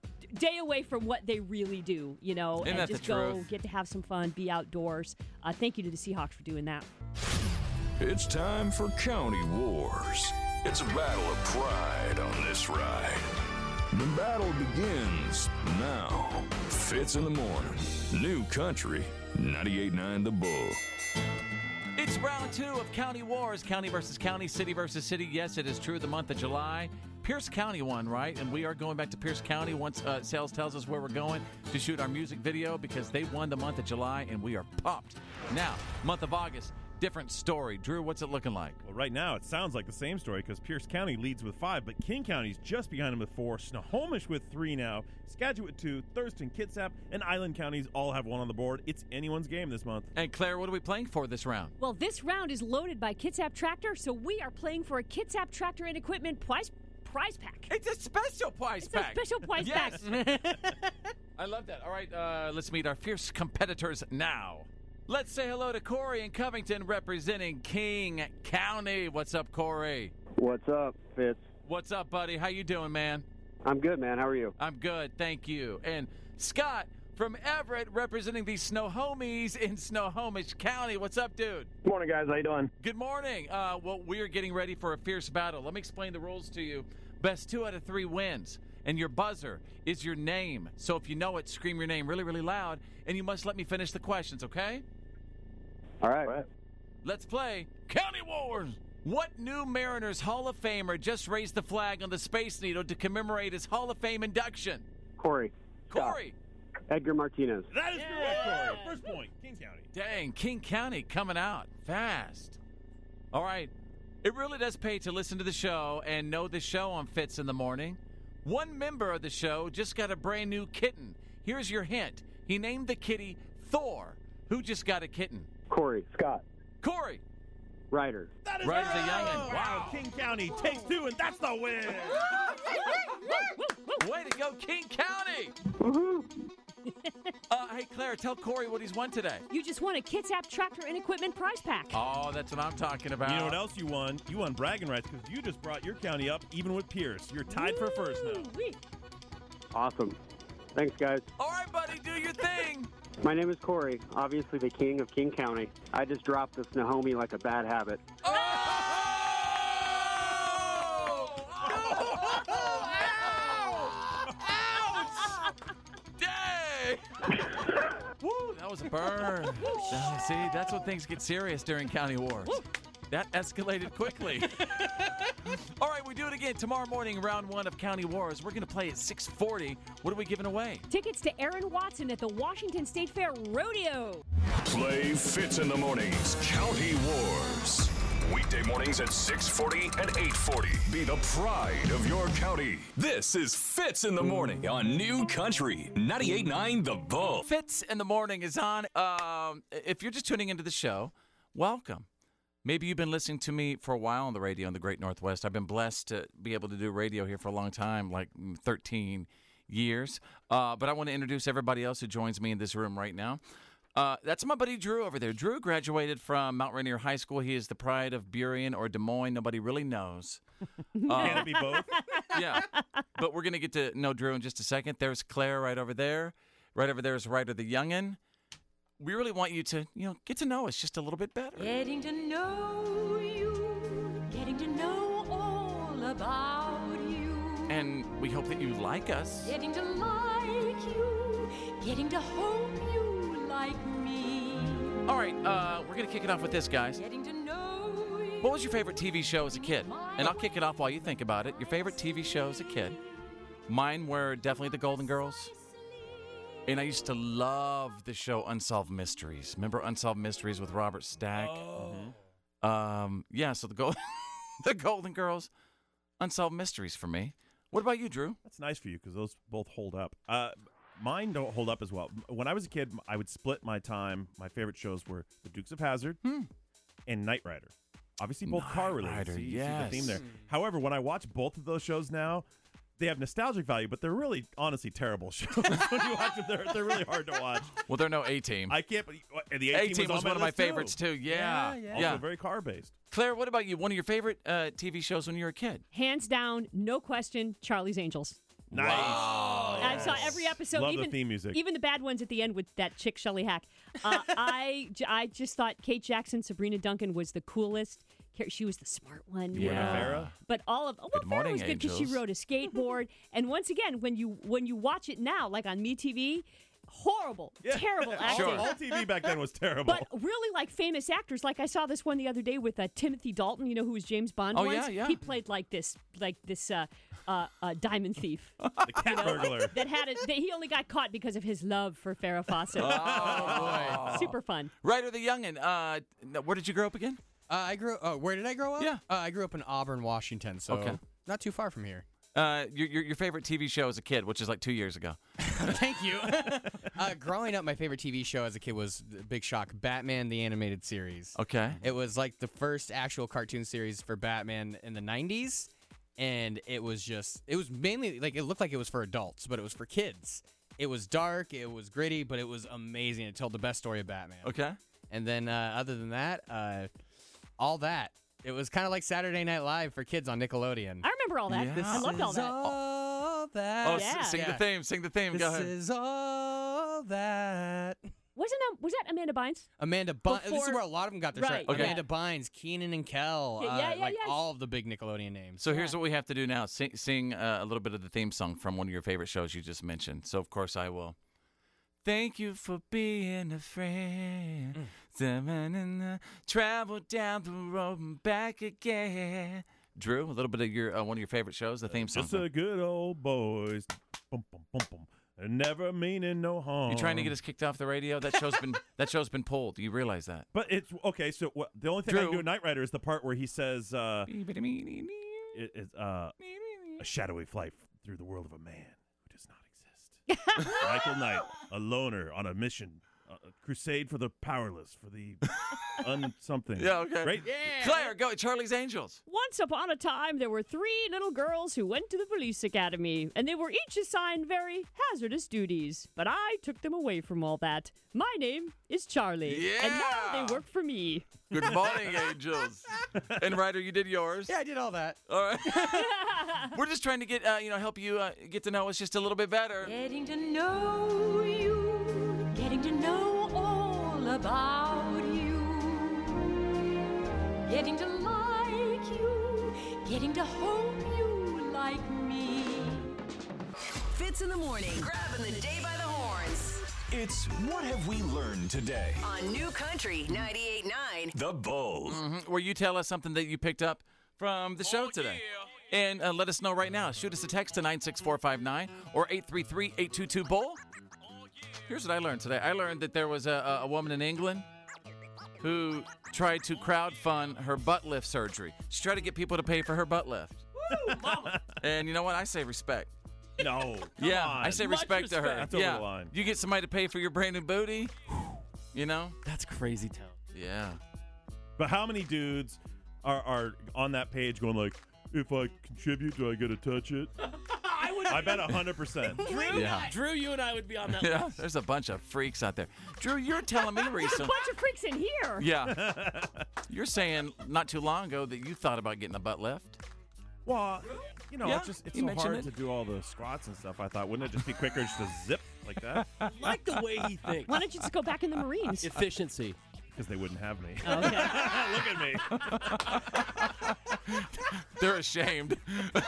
day away from what they really do,
Isn't
and just go get to have some fun, be outdoors. Thank you to the Seahawks for doing that.
It's time for County Wars. It's a battle of pride on this ride. The battle begins now. Fitz in the morning. New Country 98.9 The Bull.
It's round 2 of County Wars. County versus county, city versus city. Yes, it is true. The month of July, Pierce County won, right? And we are going back to Pierce County once Sales tells us where we're going to shoot our music video because they won the month of July and we are pumped. Now, month of August, different story. Drew, what's it looking like?
Well, right now it sounds like the same story because Pierce County leads with 5, but King County's just behind them with 4. Snohomish with 3 now. Skagit with 2. Thurston, Kitsap, and Island counties all have 1 on the board. It's anyone's game this month.
And Claire, what are we playing for this round?
Well, this round is loaded by Kitsap Tractor, so we are playing for a Kitsap Tractor and Equipment prize pack.
It's a special prize pack.
It's a special prize
yes.
pack.
I love that. All right, let's meet our fierce competitors now. Let's say hello to Corey in Covington representing King County. What's up, Corey?
What's up, Fitz?
What's up, buddy? How you doing, man?
I'm good, man. How are you?
I'm good, thank you. And Scott from Everett representing the Snohomies in Snohomish County. What's up, dude?
Good morning, guys. How you doing?
Good morning. Well, we are getting ready for a fierce battle. Let me explain the rules to you. Best 2 out of 3 wins. And your buzzer is your name. So if you know it, scream your name really, really loud. And you must let me finish the questions, okay?
All right.
Let's play County Wars. What new Mariners Hall of Famer just raised the flag on the Space Needle to commemorate his Hall of Fame induction?
Corey. Edgar Martinez.
That is correct, Corey. First point, King County.
Dang, King County coming out fast. All right. It really does pay to listen to the show and know the show on Fitz in the Morning. One member of the show just got a brand new kitten. Here's your hint. He named the kitty Thor. Who just got a kitten?
Corey. Scott.
Corey.
Ryder.
That is
Ryder's a
right.
youngin'.
Wow, King County takes 2, and that's the win.
Way to go, King County. Hey, Claire, tell Corey what he's won today.
You just won a Kitsap Tractor and Equipment prize pack.
Oh, that's what I'm talking about.
You know what else you won? You won bragging rights because you just brought your county up even with Pierce. You're tied for first now.
Awesome. Thanks, guys.
All right, buddy, do your thing.
My name is Corey, obviously the king of King County. I just dropped the Snohomi like a bad habit.
Dang! Woo, that was a burn. See, that's when things get serious during county wars. That escalated quickly. All right, we do it again tomorrow morning, round 1 of County Wars. We're going to play at 6:40. What are we giving away?
Tickets to Aaron Watson at the Washington State Fair Rodeo.
Play Fitz in the Mornings County Wars. Weekday mornings at 6:40 and 8:40. Be the pride of your county. This is Fitz in the Morning on New Country 98.9 The Bull.
Fitz in the Morning is on. If you're just tuning into the show, welcome. Maybe you've been listening to me for a while on the radio in the Great Northwest. I've been blessed to be able to do radio here for a long time, like 13 years. But I want to introduce everybody else who joins me in this room right now. That's my buddy Drew over there. Drew graduated from Mount Rainier High School. He is the pride of Burien or Des Moines. Nobody really knows.
Can it be both?
Yeah. But we're going to get to know Drew in just a second. There's Claire right over there. Right over there is Ryder the youngin'. We really want you to, get to know us just a little bit better.
Getting to know you, getting to know all about you.
And we hope that you like us.
Getting to like you, getting to hope you like me.
All right, we're going to kick it off with this, guys.
Getting to know you.
What was your favorite TV show as a kid? And I'll kick it off while you think about it. Your favorite TV show as a kid. Mine were definitely The Golden Girls. And I used to love the show Unsolved Mysteries. Remember Unsolved Mysteries with Robert Stack?
Oh.
Yeah, so the Golden Girls, Unsolved Mysteries for me. What about you, Drew?
That's nice for you because those both hold up. Mine don't hold up as well. When I was a kid, I would split my time. My favorite shows were The Dukes of Hazzard and Knight Rider. Obviously, both car related. See the theme there. However, when I watch both of those shows now, they have nostalgic value, but they're really, honestly, terrible shows. When you watch them, they're really hard to watch.
Well, they're no A-Team.
I can't. The
A-Team was
on
one of my
list, too.
favorites, too. Yeah.
Also very car-based.
Claire, what about you? One of your favorite TV shows when you were a kid?
Hands down, no question, Charlie's Angels.
Nice.
Wow.
I saw every episode.
Love
even
the theme music.
Even the bad ones at the end with that chick, Shelley Hack. I just thought Kate Jackson, Sabrina Duncan was the coolest. She was the smart one.
Yeah.
But all of Farrah was good because she rode a skateboard. And once again, when you watch it now, like on MeTV, horrible, terrible acting.
Sure. All TV back then was terrible.
But really, like famous actors, like I saw this one the other day with Timothy Dalton. You know who was James Bond?
Oh,
once?
yeah.
He played like this diamond thief.
The cat burglar.
That he only got caught because of his love for Farrah Fawcett.
Oh, boy.
Super fun.
Ryder the youngin'. Where did you grow up again?
Where did I grow up?
Yeah.
I grew up in Auburn, Washington, so not too far from here.
Your favorite TV show as a kid, which is like 2 years ago.
Thank you. Growing up, my favorite TV show as a kid was, big shock, Batman the Animated Series.
Okay.
It was like the first actual cartoon series for Batman in the 90s, and it was mainly, like, it looked like it was for adults, but it was for kids. It was dark, it was gritty, but it was amazing. It told the best story of Batman.
Okay.
And then other than that, all that. It was kind of like Saturday Night Live for kids on Nickelodeon.
I remember all that.
Yeah.
I loved all that.
All that.
Oh, sing the theme. Sing the theme. Go ahead.
This is all that.
Was that Amanda Bynes?
Amanda Bynes. This is where a lot of them got their start.
Okay.
Amanda Bynes, Keenan and Kel. All of the big Nickelodeon names.
So here's what we have to do now. Sing a little bit of the theme song from one of your favorite shows you just mentioned. So, of course, I will. Thank you for being a friend. Travel down the road and back again. Drew, a little bit of your one of your favorite shows, the theme song.
Just a good old boys. Bum, bum, bum, bum. And never meaning no harm.
You trying to get us kicked off the radio? That show's been pulled. Do you realize that?
But it's okay. So the only thing I can do in Knight Rider is the part where he says, "It's a shadowy flight through the world of a man who does not exist." Michael Knight, a loner on a mission crusade for the powerless, for the something.
Yeah, okay.
Right?
Claire, go. Charlie's Angels.
Once upon a time, there were 3 little girls who went to the police academy, and they were each assigned very hazardous duties. But I took them away from all that. My name is Charlie, and now they work for me.
Good morning, Angels. And Ryder, you did yours.
Yeah, I did all that.
All right. We're just trying to get, help you get to know us just a little bit better.
Getting to know you, getting to know all about you, getting to like you, getting to hope you like me.
Fitz in the morning, grabbing the day by the horns.
It's What Have We Learned Today?
On New Country 98.9.
The Bulls.
Where you tell us something that you picked up from the show today. And let us know right now. Shoot us a text to 96459 or 833-822-BULL. Here's what I learned today. I learned that there was a woman in England who tried to crowdfund her butt lift surgery. She tried to get people to pay for her butt lift.
Woo, mama.
And you know what? I say respect.
No.
Yeah,
on.
I say
Much
respect to her.
respect.
That's over the line.
You get somebody to pay for your brand new booty, you know?
That's crazy town.
Yeah.
But how many dudes are on that page going like, if I contribute, do I get to touch it? I bet 100%.
Drew,
Yeah.
Drew, you and I would be on that
Yeah,
list.
there's a bunch of freaks out there. Drew, you're telling me
There's a
recently.
bunch of freaks in here.
Yeah. You're saying not too long ago that you thought about getting a butt lift.
Well, you know,
Yeah,
it's
you
so
mentioned
hard
it.
to do all the squats and stuff. I thought, wouldn't it just be quicker just to zip like that?
I like the way he thinks.
Why don't you just go back in the Marines?
Efficiency.
Because they wouldn't have me.
Okay.
Look at me.
They're ashamed.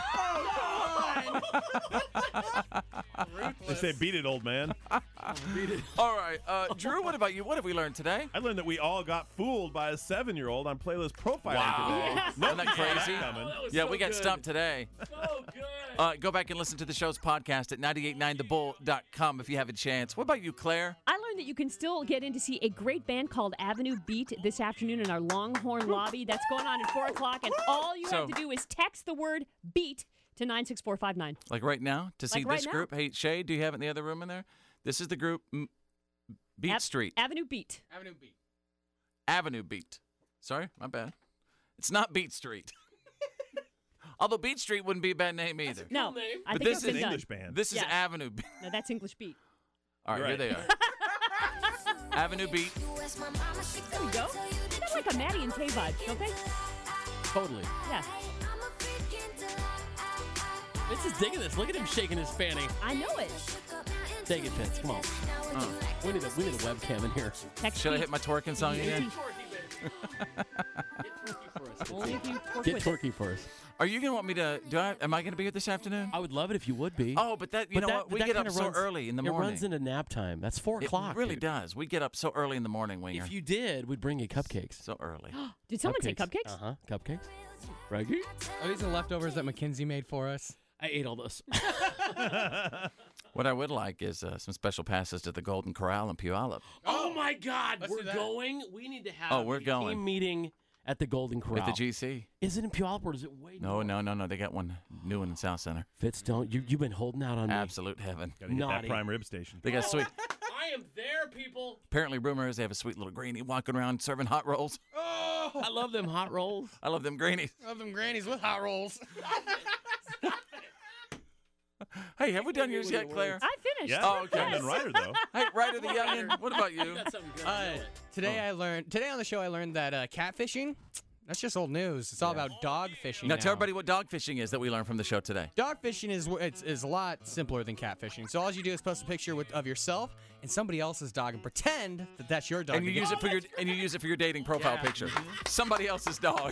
They say, beat it, old man.
Beat it.
All right. Drew, what about you? What have we learned today?
I learned that we all got fooled by a 7-year-old on playlist profiling
Wow.
today.
Yes.
Isn't that crazy?
Coming.
That was
Yeah,
so
we got
good.
stumped today.
So good.
Go back and listen to the show's podcast at 989thebull.com if you have a chance. What about you, Claire?
I learned that you can still get in to see a great band called Avenue Beat this afternoon in our Longhorn lobby. That's going on at 4 o'clock, and all you have to do is text the word BEAT to 96459.
Like right now to see
Like right
this
now.
group? Hey, Shay, do you have it in the other room in there? This is the group Beat Street.
Avenue Beat.
Avenue Beat.
Avenue Beat. Sorry, my bad. It's not Beat Street. Although Beat Street wouldn't be a bad name either.
No,
name.
I
But
think
this
it's been
is
done.
English band.
This is
Yeah.
Avenue Beat.
No, that's English Beat.
All right,
You're
here
right.
they are. Avenue Beat.
There we go. They got like a Maddie and Tay vibe, don't they?
Totally.
Yeah.
Fitz is digging this. Look at him shaking his fanny.
I know it.
Take it, Fitz. Come on. We need a webcam in here.
Text
Should I
Beat.
hit my twerking song again?
Only if you twerk
Get
with it.
twerky for us.
Are you going to want me to am I going to be here this afternoon?
I would love it if you would be.
Oh, but that you know what? We get up
kinda
so
runs-
early in the
It
morning.
runs into nap time. That's 4 o'clock.
It really
dude.
does. We get up so early in the morning, Winger.
If you did, we'd bring you cupcakes.
So early.
Did someone say cupcakes?
Uh-huh. Cupcakes. Reggie?
Are these the leftovers that Mackenzie made for us?
I ate all those.
What I would like is some special passes to the Golden Corral in Puyallup.
Oh my God,
Let's do
we're
that.
going. We need to have
Oh, we're
a
going.
team meeting at the Golden Corral.
With the GC.
Is it in Puyallup or is it way
No. They got one new one in South Center.
Fitz, don't you've been holding out on me.
Absolute heaven.
Gotta hit
Naughty.
that prime rib station.
They got sweet.
I am there, people.
Apparently, rumor is they have a sweet little greenie walking around serving hot rolls.
Oh, I love them hot rolls.
I love them greenies.
Love them grannies with hot rolls.
Hey, have we done yours yet, Claire?
I finished.
Yeah.
Oh, okay.
I've been Ryder, though.
Hey, Ryder the Youngin, what about you?
Got something good.
Today on the show I learned that catfishing, that's just old news. It's all about dog fishing.
Now, tell everybody what dog fishing is that we learned from the show today.
Dog fishing is a lot simpler than catfishing. So all you do is post a picture of yourself and somebody else's dog and pretend that that's your dog.
And you use it for your dating profile
Yeah.
picture. Somebody else's dog.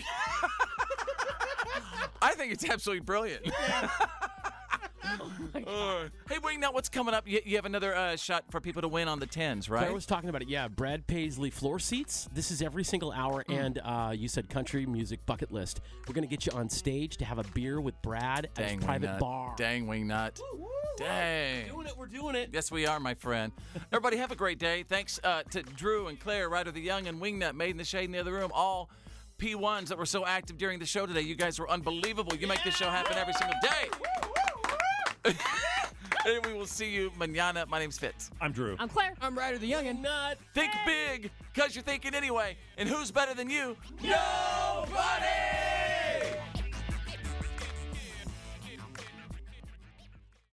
I think it's absolutely brilliant. Hey, Wing, now what's coming up? You have another shot for people to win on the 10s, right?
Claire was talking about it. Yeah, Brad Paisley floor seats. This is every single hour. And you said country music bucket list. We're going to get you on stage to have a beer with Brad at his private
Wingnut.
bar.
Dang, Wingnut. Dang.
We're doing it.
Yes, we are, my friend. Everybody have a great day. Thanks to Drew and Claire, Ryder the Young, and Wingnut, Made in the Shade in the other room, all P1s that were so active during the show today. You guys were unbelievable. You make this show happen every single day. And we will see you mañana. My name's Fitz.
I'm Drew.
I'm Claire.
I'm Ryder the Youngin'.
Not.
Think big, because you're thinking anyway. And who's better than you?
Nobody!